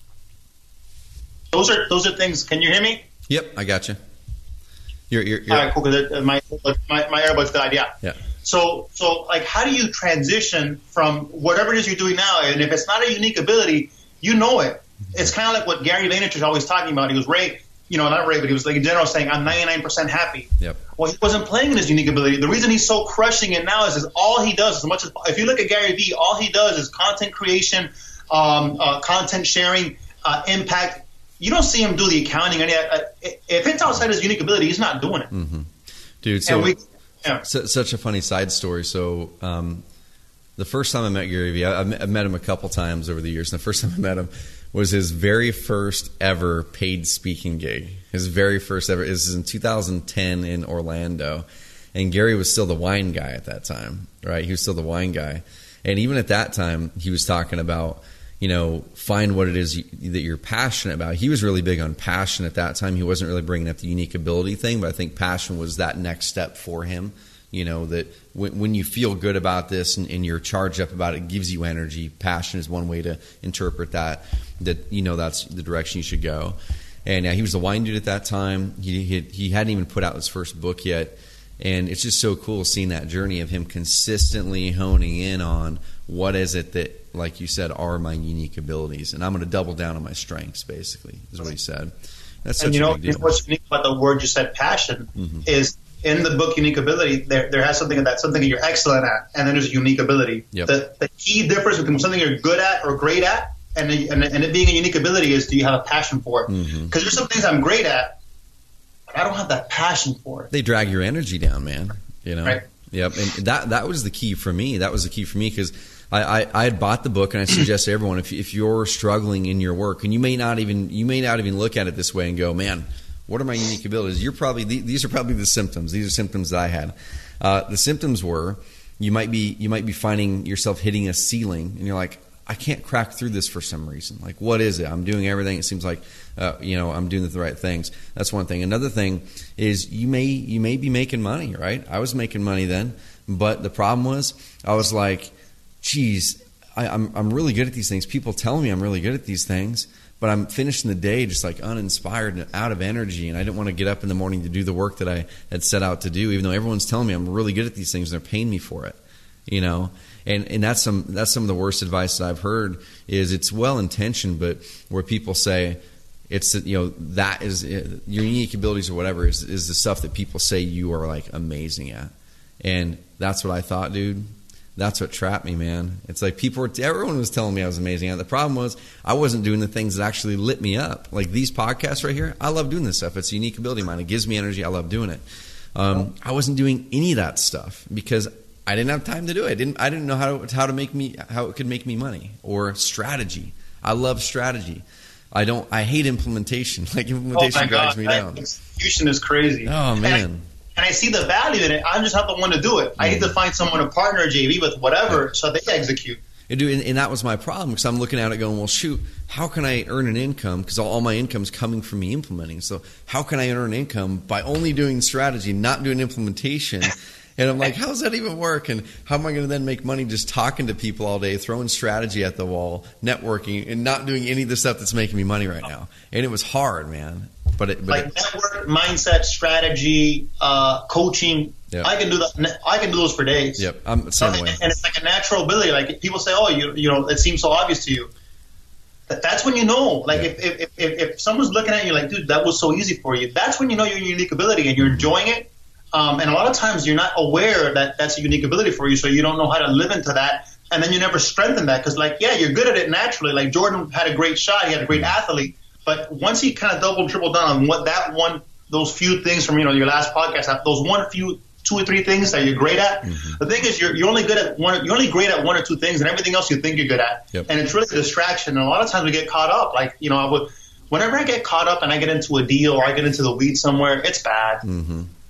Those are those are things. Can you hear me? Yep, I got you. You're, you're, you're, All right, cool. Because my, my my earbuds died. Yeah. Yeah. So so like, how do you transition from whatever it is you're doing now? And if it's not a unique ability, you know it. It's kind of like what Gary Vaynerchuk is always talking about. He goes, Ray, you know, not Ray, but he was like in general saying, I'm ninety-nine percent happy. Yep. Well, he wasn't playing in his unique ability. The reason he's so crushing it now is, is all he does, as much as if you look at Gary Vee, all he does is content creation, um, uh, content sharing, uh, impact. You don't see him do the accounting. Any, uh, if it's outside his unique ability, he's not doing it. Mm-hmm. Dude, so, we, yeah. so such a funny side story. So um, the first time I met Gary Vee, I, I met him a couple times over the years. And the first time I met him was his very first ever paid speaking gig. His very first ever. This is in two thousand ten in Orlando. And Gary was still the wine guy at that time, right? He was still the wine guy. And even at that time, he was talking about, you know, find what it is you, that you're passionate about. He was really big on passion at that time. He wasn't really bringing up the unique ability thing, but I think passion was that next step for him. You know, that when, when you feel good about this and, and you're charged up about it, it gives you energy. Passion is one way to interpret that, that, you know, that's the direction you should go. And uh, he was a wine dude at that time. He, he, he hadn't even put out his first book yet. And it's just so cool seeing that journey of him consistently honing in on what is it that, like you said, are my unique abilities. And I'm going to double down on my strengths, basically, is what he said. That's such and you know, a big deal. You know what's unique about the word you said, passion, mm-hmm. is in the book Unique Ability, there there has something that's something that you're excellent at, and then there's a unique ability. Yep. The, the key difference between something you're good at or great at and, the, and, and it being a unique ability is, do you have a passion for it? Because mm-hmm. there's some things I'm great at, but I don't have that passion for it. They drag your energy down, man. You know? Right. Yep. And that that was the key for me. That was the key for me because I, I, I had bought the book, and I suggest to everyone, if if you're struggling in your work, and you may not even you may not even look at it this way and go, man, what are my unique abilities? You're probably these are probably the symptoms. These are symptoms that I had. Uh, the symptoms were you might be you might be finding yourself hitting a ceiling, and you're like, I can't crack through this for some reason. Like, what is it? I'm doing everything. It seems like, uh, you know, I'm doing the right things. That's one thing. Another thing is you may you may be making money, right? I was making money then, but the problem was I was like, geez, I, I'm I'm really good at these things. People tell me I'm really good at these things, but I'm finishing the day just like uninspired and out of energy, and I didn't want to get up in the morning to do the work that I had set out to do, even though everyone's telling me I'm really good at these things and they're paying me for it, you know. And and that's some that's some of the worst advice that I've heard is it's well intentioned, but where people say it's, you know, that is your unique abilities or whatever is is the stuff that people say you are like amazing at, and that's what I thought, dude. That's what trapped me, man. It's like people were, everyone was telling me I was amazing at it. The problem was I wasn't doing the things that actually lit me up. Like these podcasts right here, I love doing this stuff. It's a unique ability of mine. It gives me energy. I love doing it. Um, I wasn't doing any of that stuff because I didn't have time to do it. I didn't. I didn't know how to, how to make me how it could make me money or strategy. I love strategy. I don't. I hate implementation. Like implementation oh drags God. me that down. Execution is crazy. Oh man. And I, and I see the value in it. I'm just not the one to do it. Mm. I need to find someone to partner J V with, whatever, yeah. so they execute. And, and, and that was my problem because I'm looking at it going, well, shoot, how can I earn an income? Because all, all my income's coming from me implementing. So how can I earn income by only doing strategy, not doing implementation? And I'm like, how does that even work? And how am I going to then make money just talking to people all day, throwing strategy at the wall, networking, and not doing any of the stuff that's making me money right now? And it was hard, man. But, it, but like it, network, mindset, strategy, uh, coaching. Yep. I can do that. I can do those for days. Yep, I'm the same and, way. And it's like a natural ability. Like people say, oh, you you know, it seems so obvious to you. That's when you know. Like yeah. if, if, if if someone's looking at you like, dude, that was so easy for you. That's when you know your unique ability and you're enjoying it. Um, and a lot of times you're not aware that that's a unique ability for you, so you don't know how to live into that, and then you never strengthen that because, like, yeah, you're good at it naturally. Like Jordan had a great shot, he had a great athlete, but once he kind of double, triple down on what that one, those few things from you know your last podcast, those one few, two or three things that you're great at. Mm-hmm. The thing is, you're you're only good at one, you're only great at one or two things, and everything else you think you're good at, yep. and it's really a distraction. And a lot of times we get caught up. Like you know, I would, whenever I get caught up and I get into a deal or I get into the weeds somewhere, it's bad. Mm-hmm.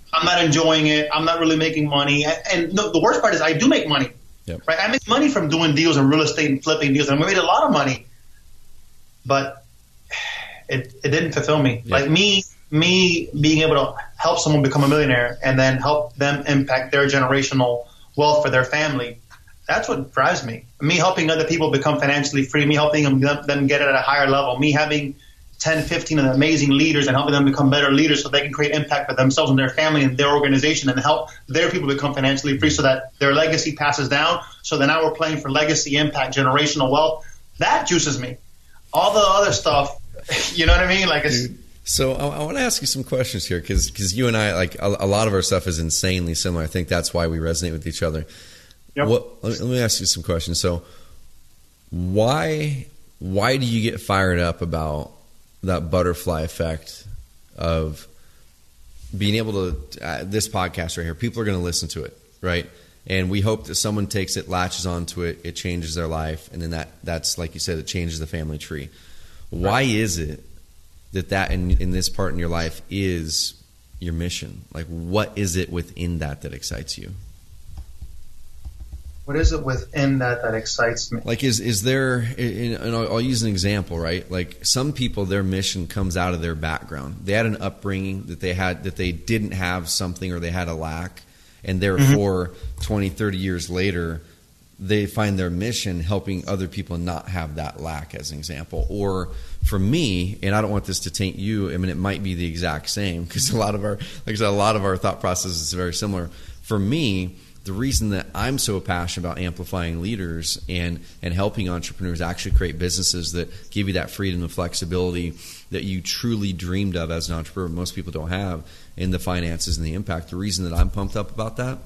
I'm not enjoying it. I'm not really making money. And, and no, the worst part is I do make money. Yep. Right? I make money from doing deals in real estate and flipping deals. And I made a lot of money. But it, it didn't fulfill me. Yep. Like me, me being able to help someone become a millionaire and then help them impact their generational wealth for their family. That's what drives me. Me helping other people become financially free, me helping them, them get it at a higher level, me having ten, fifteen amazing leaders and helping them become better leaders so they can create impact for themselves and their family and their organization and help their people become financially free so that their legacy passes down. So that now we're playing for legacy, impact, generational wealth. That juices me. All the other stuff, you know what I mean? Like it's. Dude. So I, I want to ask you some questions here because because you and I, like a, a lot of our stuff is insanely similar. I think that's why we resonate with each other. Yep. What, let, me, let me ask you some questions. So why why do you get fired up about that butterfly effect of being able to uh, this podcast right here? People are going to listen to it, right? And we hope that someone takes it, latches onto it, it changes their life, and then that that's like you said, it changes the family tree. Why is it that that in, in this part in your life is your mission? Like, what is it within that that excites you? What is it within that that excites me? Like, is is there, and I'll use an example, right? Like, some people, their mission comes out of their background. They had an upbringing that they had, that they didn't have something or they had a lack, and therefore, mm-hmm. twenty, thirty years later, they find their mission helping other people not have that lack, as an example. Or for me, and I don't want this to taint you, I mean, it might be the exact same, because a lot of our, like I said, a lot of our thought process is very similar. For me, the reason that I'm so passionate about amplifying leaders and, and helping entrepreneurs actually create businesses that give you that freedom and flexibility that you truly dreamed of as an entrepreneur, most people don't have, in the finances and the impact. The reason that I'm pumped up about that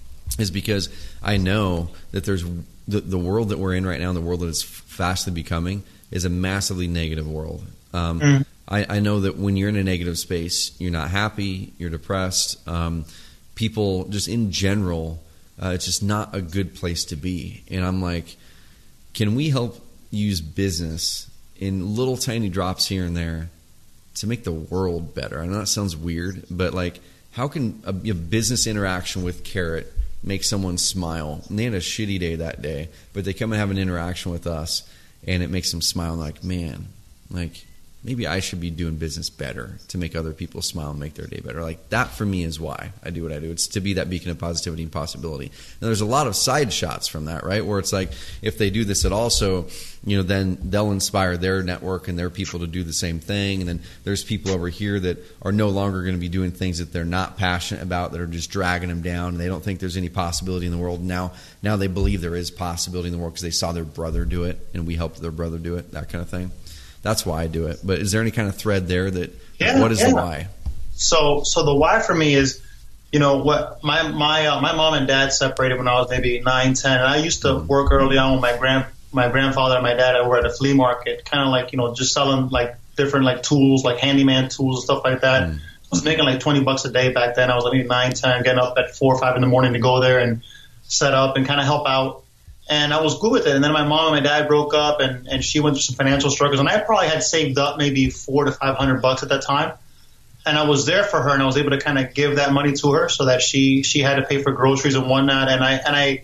is because I know that there's the, the world that we're in right now, the world that is fastly becoming, is a massively negative world. Um, mm. I, I know that when you're in a negative space, you're not happy, you're depressed. Um, people just in general, uh, it's just not a good place to be. And I'm like, can we help use business in little tiny drops here and there to make the world better? I know that sounds weird, but like, how can a, a business interaction with Carrot make someone smile? And they had a shitty day that day, but they come and have an interaction with us, and it makes them smile. And like, man, like maybe I should be doing business better to make other people smile and make their day better. Like, that for me is why I do what I do. It's to be that beacon of positivity and possibility. And there's a lot of side shots from that, right? Where it's like, if they do this, it also, you know, then they'll inspire their network and their people to do the same thing. And then there's people over here that are no longer going to be doing things that they're not passionate about, that are just dragging them down. And they don't think there's any possibility in the world. Now, now they believe there is possibility in the world because they saw their brother do it and we helped their brother do it, that kind of thing. That's why I do it. But is there any kind of thread there that, yeah, what is yeah. the why? So, so the why for me is, you know, what my my uh, my mom and dad separated when I was maybe nine, ten, and I used to mm-hmm. work early on with my grand my grandfather and my dad. I worked at a flea market, kind of like, you know, just selling like different like tools, like handyman tools and stuff like that. Mm-hmm. I was making like twenty bucks a day back then. I was like maybe nine, ten, getting up at four or five in the morning to go there and set up and kind of help out. And I was good with it. And then my mom and my dad broke up, and, and she went through some financial struggles. And I probably had saved up maybe four to five hundred bucks at that time. And I was there for her, and I was able to kind of give that money to her so that she she had to pay for groceries and whatnot. And I and I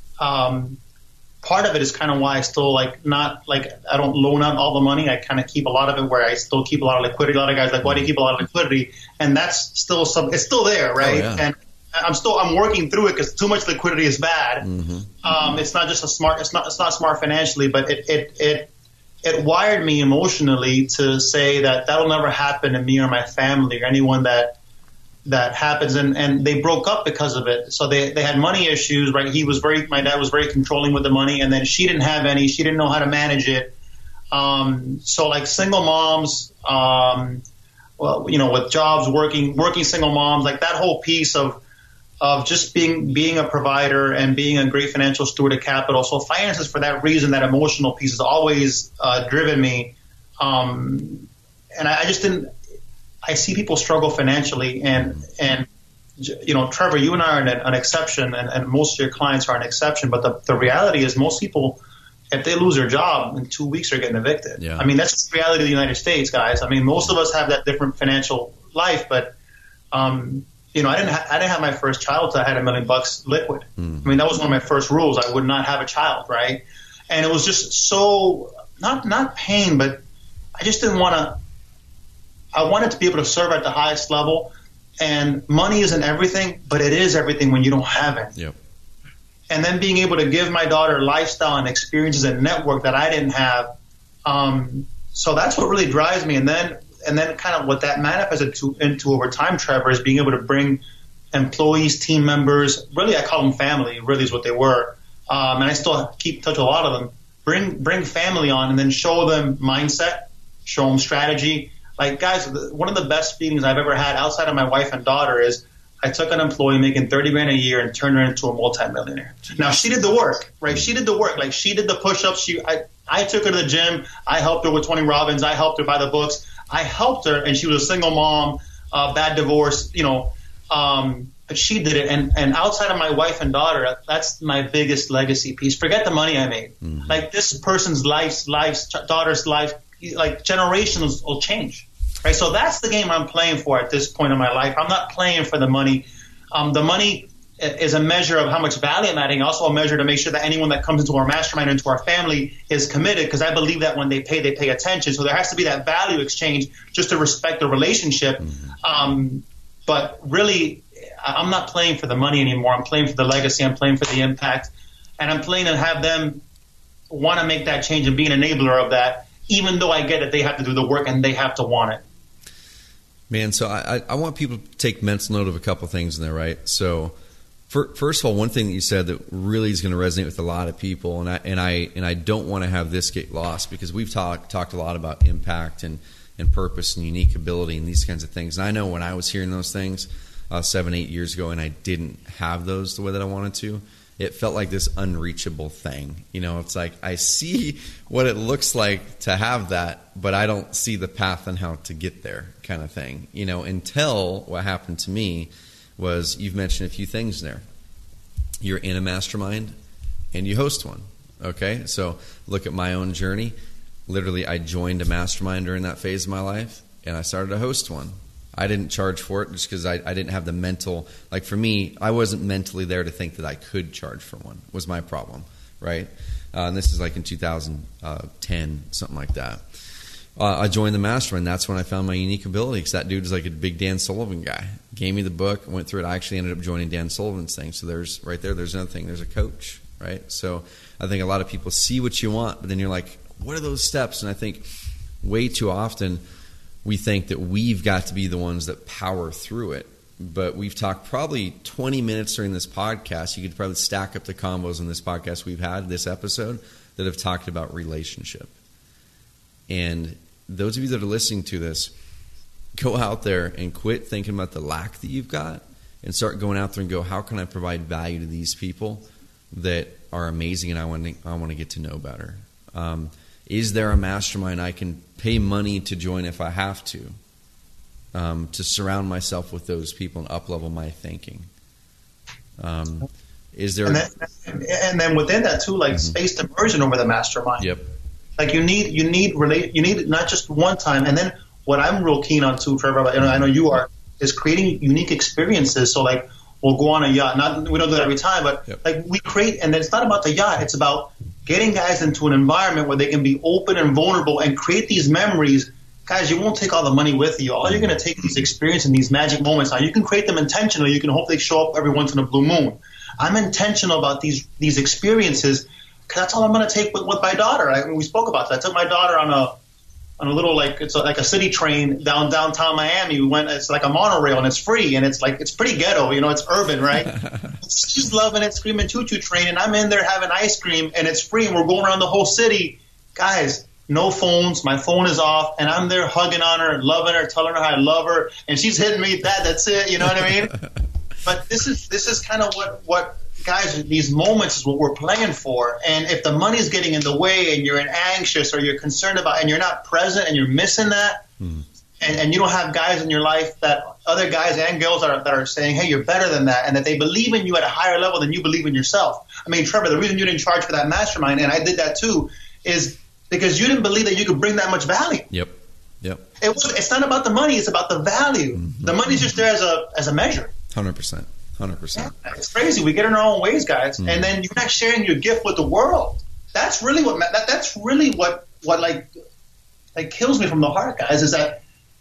um, part of it is kind of why I still like not like I don't loan out all the money. I kind of keep a lot of it where I still keep a lot of liquidity. A lot of guys are like, why do you keep a lot of liquidity? And that's still some. It's still there, right? Oh, yeah. And I'm still I'm working through it because too much liquidity is bad. Mm-hmm. Um, it's not just a smart. It's not it's not smart financially, but it it it it wired me emotionally to say that that'll never happen to me or my family or anyone that that happens. And, and they broke up because of it. So they they had money issues, right? He was very my dad was very controlling with the money, and then she didn't have any. She didn't know how to manage it. Um, so like single moms, um, well, you know, with jobs, working working single moms, like that whole piece of of just being being a provider and being a great financial steward of capital. So finances, for that reason, that emotional piece has always uh, driven me. Um, and I, I just didn't – I see people struggle financially. And, and you know, Trevor, you and I are an, an exception, and, and most of your clients are an exception. But the, the reality is most people, if they lose their job in two weeks, they're getting evicted. Yeah. I mean, that's the reality of the United States, guys. I mean, most of us have that different financial life, but um, – you know, I didn't ha- I didn't have my first child until I had a million bucks liquid. Mm. I mean, that was one of my first rules. I would not have a child, right? And it was just so not not pain, but I just didn't want to. I wanted to be able to serve at the highest level, and money isn't everything, but it is everything when you don't have it. Yep. And then being able to give my daughter lifestyle and experiences and network that I didn't have. Um, so that's what really drives me. And then and then kind of what that manifested to, into over time, Trevor, is being able to bring employees, team members, really I call them family, really is what they were. Um, and I still keep touch with a lot of them. Bring bring family on and then show them mindset, show them strategy. Like, guys, one of the best meetings I've ever had outside of my wife and daughter is I took an employee making thirty grand a year and turned her into a multimillionaire. Now, she did the work, right? She did the work. Like, she did the push-ups. She, I, I took her to the gym. I helped her with Tony Robbins. I helped her buy the books. I helped her, and she was a single mom, uh, bad divorce, you know. Um, but she did it. And, and outside of my wife and daughter, that's my biggest legacy piece. Forget the money I made. Mm-hmm. Like, this person's life, life's daughter's life, like, generations will change. Right, so that's the game I'm playing for at this point in my life. I'm not playing for the money. Um, the money is a measure of how much value I'm adding, also a measure to make sure that anyone that comes into our mastermind, into our family, is committed, because I believe that when they pay, they pay attention. So there has to be that value exchange just to respect the relationship. Mm-hmm. Um, but really, I'm not playing for the money anymore. I'm playing for the legacy. I'm playing for the impact. And I'm playing to have them want to make that change and be an enabler of that, even though I get it, they have to do the work and they have to want it. Man, so I, I want people to take mental note of a couple things in there, right? So, for, first of all, one thing that you said that really is going to resonate with a lot of people, and I and I and I don't want to have this get lost, because we've talked talked a lot about impact and, and purpose and unique ability and these kinds of things. And I know when I was hearing those things uh, seven, eight years ago, and I didn't have those the way that I wanted to, it felt like this unreachable thing. You know, it's like I see what it looks like to have that, but I don't see the path on how to get there, kind of thing. You know, until what happened to me was, you've mentioned a few things there. You're in a mastermind and you host one. Okay, so look at my own journey. Literally, I joined a mastermind during that phase of my life, and I started to host one. I didn't charge for it just because I, I didn't have the mental, like for me, I wasn't mentally there to think that I could charge for one, was my problem, right? Uh, and this is like in two thousand ten, something like that. Uh, I joined the mastermind. That's when I found my unique ability, because that dude is like a big Dan Sullivan guy. Gave me the book, went through it. I actually ended up joining Dan Sullivan's thing. So there's right there, there's another thing. There's a coach, right? So I think a lot of people see what you want, but then you're like, what are those steps? And I think way too often we think that we've got to be the ones that power through it. But we've talked probably twenty minutes during this podcast. You could probably stack up the combos in this podcast we've had, this episode, that have talked about relationship. And those of you that are listening to this, go out there and quit thinking about the lack that you've got and start going out there and go, how can I provide value to these people that are amazing and I want to, I want to get to know better? Um, is there a mastermind I can pay money to join if I have to, um, to surround myself with those people and up-level my thinking? Um, is there... And then, and then within that too, like mm-hmm. spaced immersion over the mastermind. Yep. Like you need, you need relate, you need not just one time. And then what I'm real keen on too, Trevor, and I know you are, is creating unique experiences. So like we'll go on a yacht. Not we don't do that every time, but yep. like we create. And it's not about the yacht. It's about getting guys into an environment where they can be open and vulnerable and create these memories. Guys, you won't take all the money with you. All you're going to take these experiences and these magic moments. Now you can create them intentionally. You can hope they show up every once in a blue moon. I'm intentional about these these experiences. Cause that's all I'm going to take with, with my daughter. I, we spoke about that. I took my daughter on a on a little like it's a, like a city train down downtown Miami. We went. It's like a monorail and it's free and it's like it's pretty ghetto. You know, it's urban, right? She's loving it, screaming choo choo train, and I'm in there having ice cream and it's free. And we're going around the whole city, guys. No phones. My phone is off, and I'm there hugging on her, loving her, telling her how I love her, and she's hitting me. Dad, that's it. You know what I mean? But this is this is kind of what what. Guys, these moments is what we're playing for. And if the money's getting in the way and you're anxious or you're concerned about and you're not present and you're missing that, mm. and, and you don't have guys in your life that other guys and girls that are, that are saying, hey, you're better than that, and that they believe in you at a higher level than you believe in yourself. I mean, Trevor, the reason you didn't charge for that mastermind, and I did that too, is because you didn't believe that you could bring that much value. Yep. Yep. It was, it's not about the money. It's about the value. Mm-hmm. The money's just there as a as a measure. one hundred percent. one hundred percent. Yeah, it's crazy. We get in our own ways, guys. Mm. And then you're not sharing your gift with the world. That's really what that, that's really what what like like kills me from the heart, guys, is that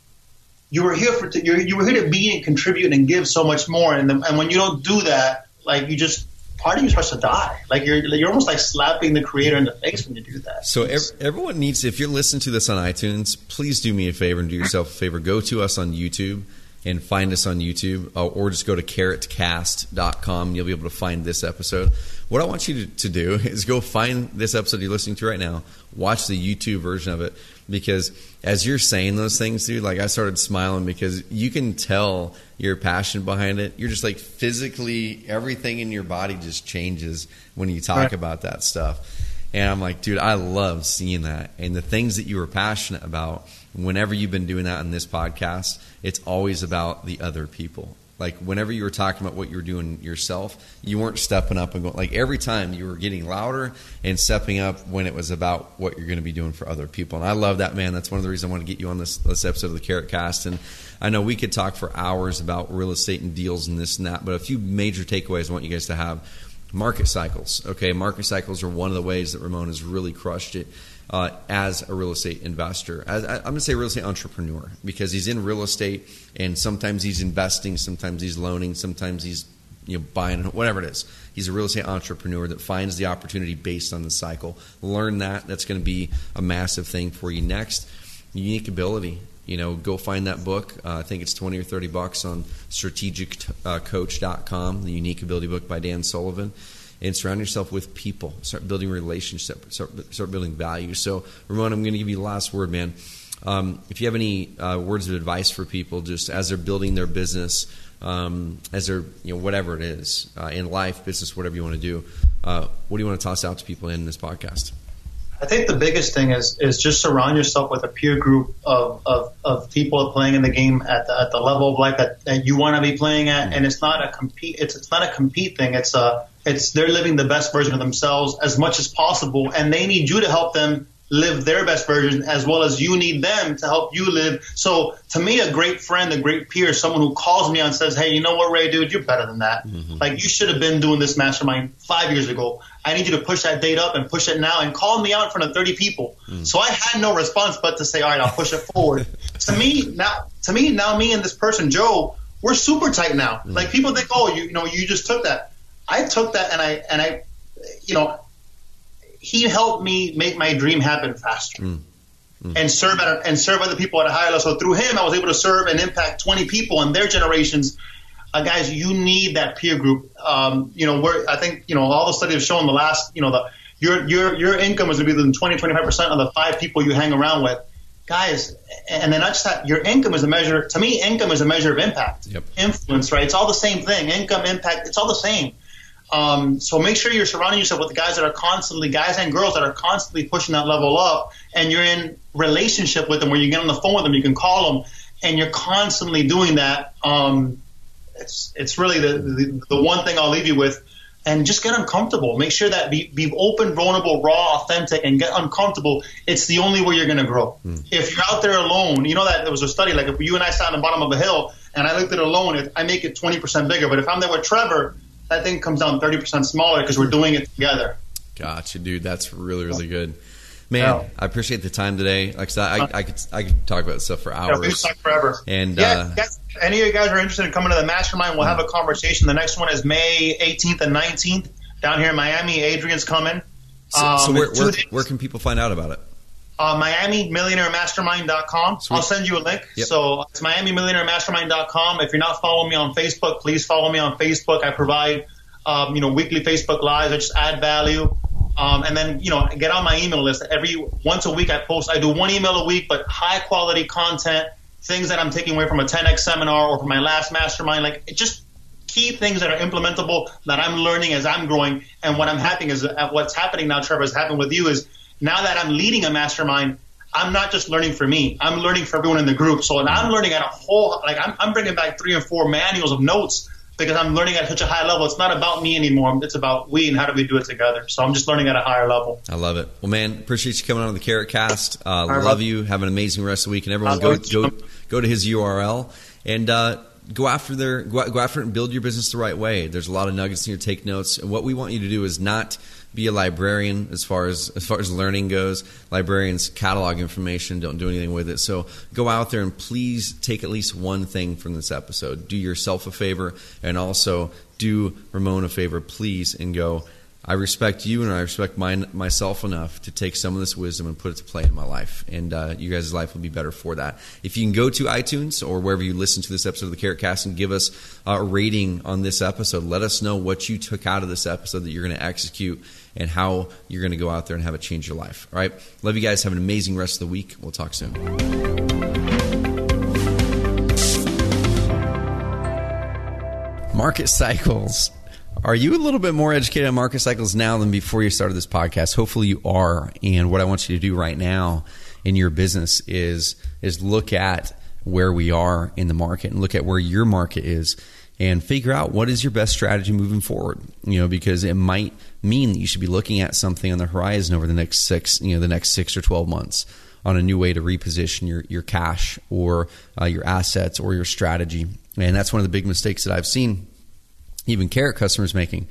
you were here for you you were here to be and contribute and give so much more, and the, and when you don't do that, like you just part of you starts to die. Like you're you're almost like slapping the creator in the face when you do that. So ev- everyone needs, if you're listening to this on iTunes, please do me a favor and do yourself a favor. Go to us on YouTube and find us on YouTube, uh, or just go to carrot cast dot com. You'll be able to find this episode. What I want you to, to do is go find this episode you're listening to right now, watch the YouTube version of it, because as you're saying those things, dude, like I started smiling because you can tell your passion behind it. You're just like physically, everything in your body just changes when you talk right. about that stuff. And I'm like, dude, I love seeing that. And the things that you were passionate about, whenever you've been doing that in this podcast, it's always about the other people. Like whenever you were talking about what you were doing yourself, you weren't stepping up and going, like every time you were getting louder and stepping up when it was about what you're going to be doing for other people. And I love that, man. That's one of the reasons I want to get you on this, this episode of the Carrot Cast. And I know we could talk for hours about real estate and deals and this and that, but a few major takeaways I want you guys to have. Market cycles. Okay, market cycles are one of the ways that Ramon has really crushed it uh, as a real estate investor. As, I'm going to say real estate entrepreneur, because he's in real estate and sometimes he's investing, sometimes he's loaning, sometimes he's you know buying, whatever it is. He's a real estate entrepreneur that finds the opportunity based on the cycle. Learn that. That's going to be a massive thing for you. Next, unique ability. You know, go find that book. Uh, I think it's twenty or thirty bucks on strategic coach dot com, the Unique Ability book by Dan Sullivan. And surround yourself with people. Start building relationships. Start, start building value. So, Ramon, I'm going to give you the last word, man. Um, if you have any uh, words of advice for people, just as they're building their business, um, as they're, you know, whatever it is, uh, in life, business, whatever you want to do, uh, what do you want to toss out to people in this podcast? I think the biggest thing is is just surround yourself with a peer group of, of, of people playing in the game at the, at the level of life that, that you want to be playing at, and it's not a compete. It's it's not a compete thing. It's a it's they're living the best version of themselves as much as possible, and they need you to help them live their best version as well as you need them to help you live. So to me, a great friend, a great peer, is someone who calls me and says, hey, you know what, Ray, dude, you're better than that. Mm-hmm. Like you should have been doing this mastermind five years ago. I need you to push that date up and push it now and call me out in front of thirty people. Mm. So I had no response but to say, all right, I'll push it forward. to me now, to me now, me and this person, Joe, we're super tight now. Mm. Like people think, oh, you, you know, you just took that. I took that and I, and I, you know, he helped me make my dream happen faster mm. Mm. and serve at a, and serve other people at a higher level. So through him, I was able to serve and impact twenty people and their generations. Uh, guys, you need that peer group. Um, you know, we're, I think, you know, all the studies have shown the last, you know, the your your your income is going to be within twenty, twenty-five percent of the five people you hang around with. Guys, and then not just that, your income is a measure, to me, income is a measure of impact, yep. influence, right? It's all the same thing. Income, impact, it's all the same. Um, so make sure you're surrounding yourself with the guys that are constantly, guys and girls that are constantly pushing that level up, and you're in relationship with them where you get on the phone with them, you can call them, and you're constantly doing that. Um, It's it's really the, the the one thing I'll leave you with, and just get uncomfortable. Make sure that be, be open, vulnerable, raw, authentic, and get uncomfortable. It's the only way you're going to grow. Mm. If you're out there alone, you know that there was a study, like if you and I sat on the bottom of a hill and I looked at it alone, if I make it twenty percent bigger. But if I'm there with Trevor, that thing comes down thirty percent smaller because we're doing it together. Gotcha, dude. That's really, really good. Man, oh. I appreciate the time today. Like I said, I, I could I could talk about this stuff for hours. Yeah, we could talk forever. And yeah, uh, yes, any of you guys are interested in coming to the mastermind, we'll have a conversation. The next one is May eighteenth and nineteenth down here in Miami. Adrian's coming. So, um, so where, where, where can people find out about it? Uh, Miami Millionaire Mastermind dot com. Sweet. I'll send you a link. Yep. So it's Miami Millionaire Mastermind dot com. If you're not following me on Facebook, please follow me on Facebook. I provide um, you know weekly Facebook Lives. I just add value. Um, and then, you know, get on my email list. Every once a week I post. I do one email a week, but high quality content, things that I'm taking away from a ten X seminar or from my last mastermind, like just key things that are implementable that I'm learning as I'm growing. And what I'm happy is uh, what's happening now, Trevor, has happened with you is now that I'm leading a mastermind, I'm not just learning for me. I'm learning for everyone in the group. So I'm learning at a whole, like I'm, I'm bringing back three and four manuals of notes because I'm learning at such a high level. It's not about me anymore. It's about we and how do we do it together. So I'm just learning at a higher level. I love it. Well, man, appreciate you coming on the Carrot Cast. Uh, love you. Have an amazing rest of the week. And everyone go go go to his U R L and uh, go after their go, go after it and build your business the right way. There's a lot of nuggets in here. Take notes. And what we want you to do is not be a librarian as far as as far as learning goes. Librarians catalog information, don't do anything with it. So go out there and please take at least one thing from this episode. Do yourself a favor, and also do Ramon a favor, please, and go, I respect you and I respect my, myself enough to take some of this wisdom and put it to play in my life. And uh, you guys' life will be better for that. If you can go to iTunes or wherever you listen to this episode of the Carrot Cast and give us a rating on this episode, let us know what you took out of this episode that you're going to execute and how you're going to go out there and have it change your life. All right? Love you guys. Have an amazing rest of the week. We'll talk soon. Market cycles. Are you a little bit more educated on market cycles now than before you started this podcast? Hopefully you are. And what I want you to do right now in your business is, is look at where we are in the market and look at where your market is and figure out what is your best strategy moving forward. You know, because it might mean that you should be looking at something on the horizon over the next six, you know, the next six or twelve months on a new way to reposition your, your cash or uh, your assets or your strategy. And that's one of the big mistakes that I've seen even Carrot customers making,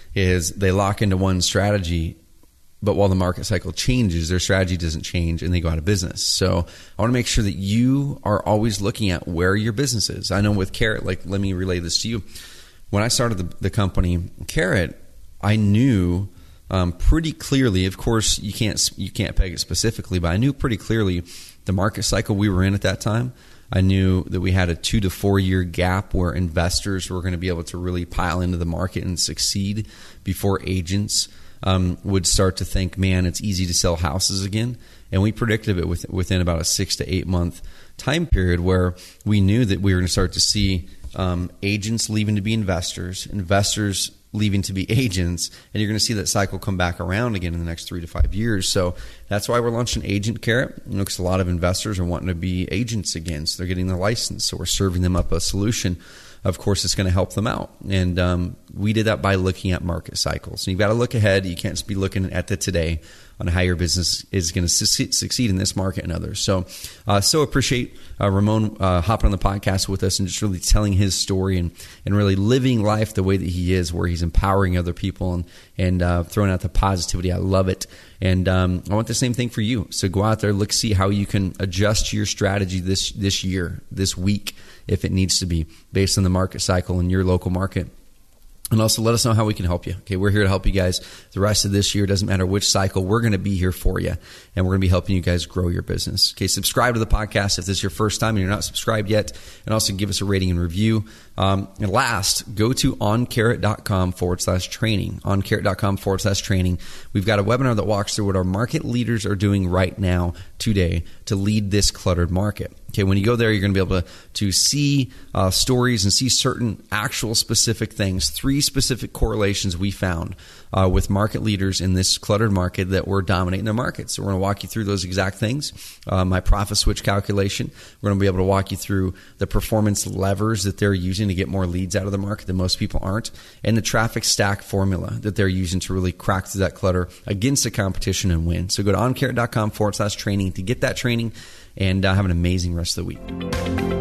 is they lock into one strategy, but while the market cycle changes, their strategy doesn't change and they go out of business. So I want to make sure that you are always looking at where your business is. I know with Carrot, like, let me relay this to you. When I started the, the company Carrot, I knew um, pretty clearly, of course, you can't, you can't peg it specifically, but I knew pretty clearly the market cycle we were in at that time. I knew that we had a two to four year gap where investors were going to be able to really pile into the market and succeed before agents um, would start to think, man, it's easy to sell houses again. And we predicted it with, within about a six to eight month time period where we knew that we were going to start to see um, agents leaving to be investors, investors leaving to be agents, and you're going to see that cycle come back around again in the next three to five years. So that's why we're launching Agent Carrot. You know, because a lot of investors are wanting to be agents again, so they're getting their license. So we're serving them up a solution. Of course, it's going to help them out. And um, we did that by looking at market cycles. So you've got to look ahead. You can't just be looking at the today on how your business is going to su- succeed in this market and others. So, uh, so appreciate uh, Ramon uh, hopping on the podcast with us and just really telling his story and, and really living life the way that he is, where he's empowering other people and, and uh, throwing out the positivity. I love it. And um, I want the same thing for you. So go out there, look, see how you can adjust your strategy this, this year, this week, if it needs to be, based on the market cycle in your local market. And also let us know how we can help you. Okay, we're here to help you guys the rest of this year. Doesn't matter which cycle, we're going to be here for you. And we're going to be helping you guys grow your business. Okay, subscribe to the podcast if this is your first time and you're not subscribed yet. And also give us a rating and review. Um, and last, go to oncarrot.com forward slash training. Oncarrot.com forward slash training. We've got a webinar that walks through what our market leaders are doing right now, today, to lead this cluttered market. Okay, when you go there, you're going to be able to, to see uh, stories and see certain actual specific things, three specific correlations we found uh, with market leaders in this cluttered market that were dominating their markets. So we're going to walk you through those exact things. Uh, my profit switch calculation. We're going to be able to walk you through the performance levers that they're using to get more leads out of the market that most people aren't, and the traffic stack formula that they're using to really crack through that clutter against the competition and win. So go to oncarrot.com forward slash training to get that training. And uh, have an amazing rest of the week.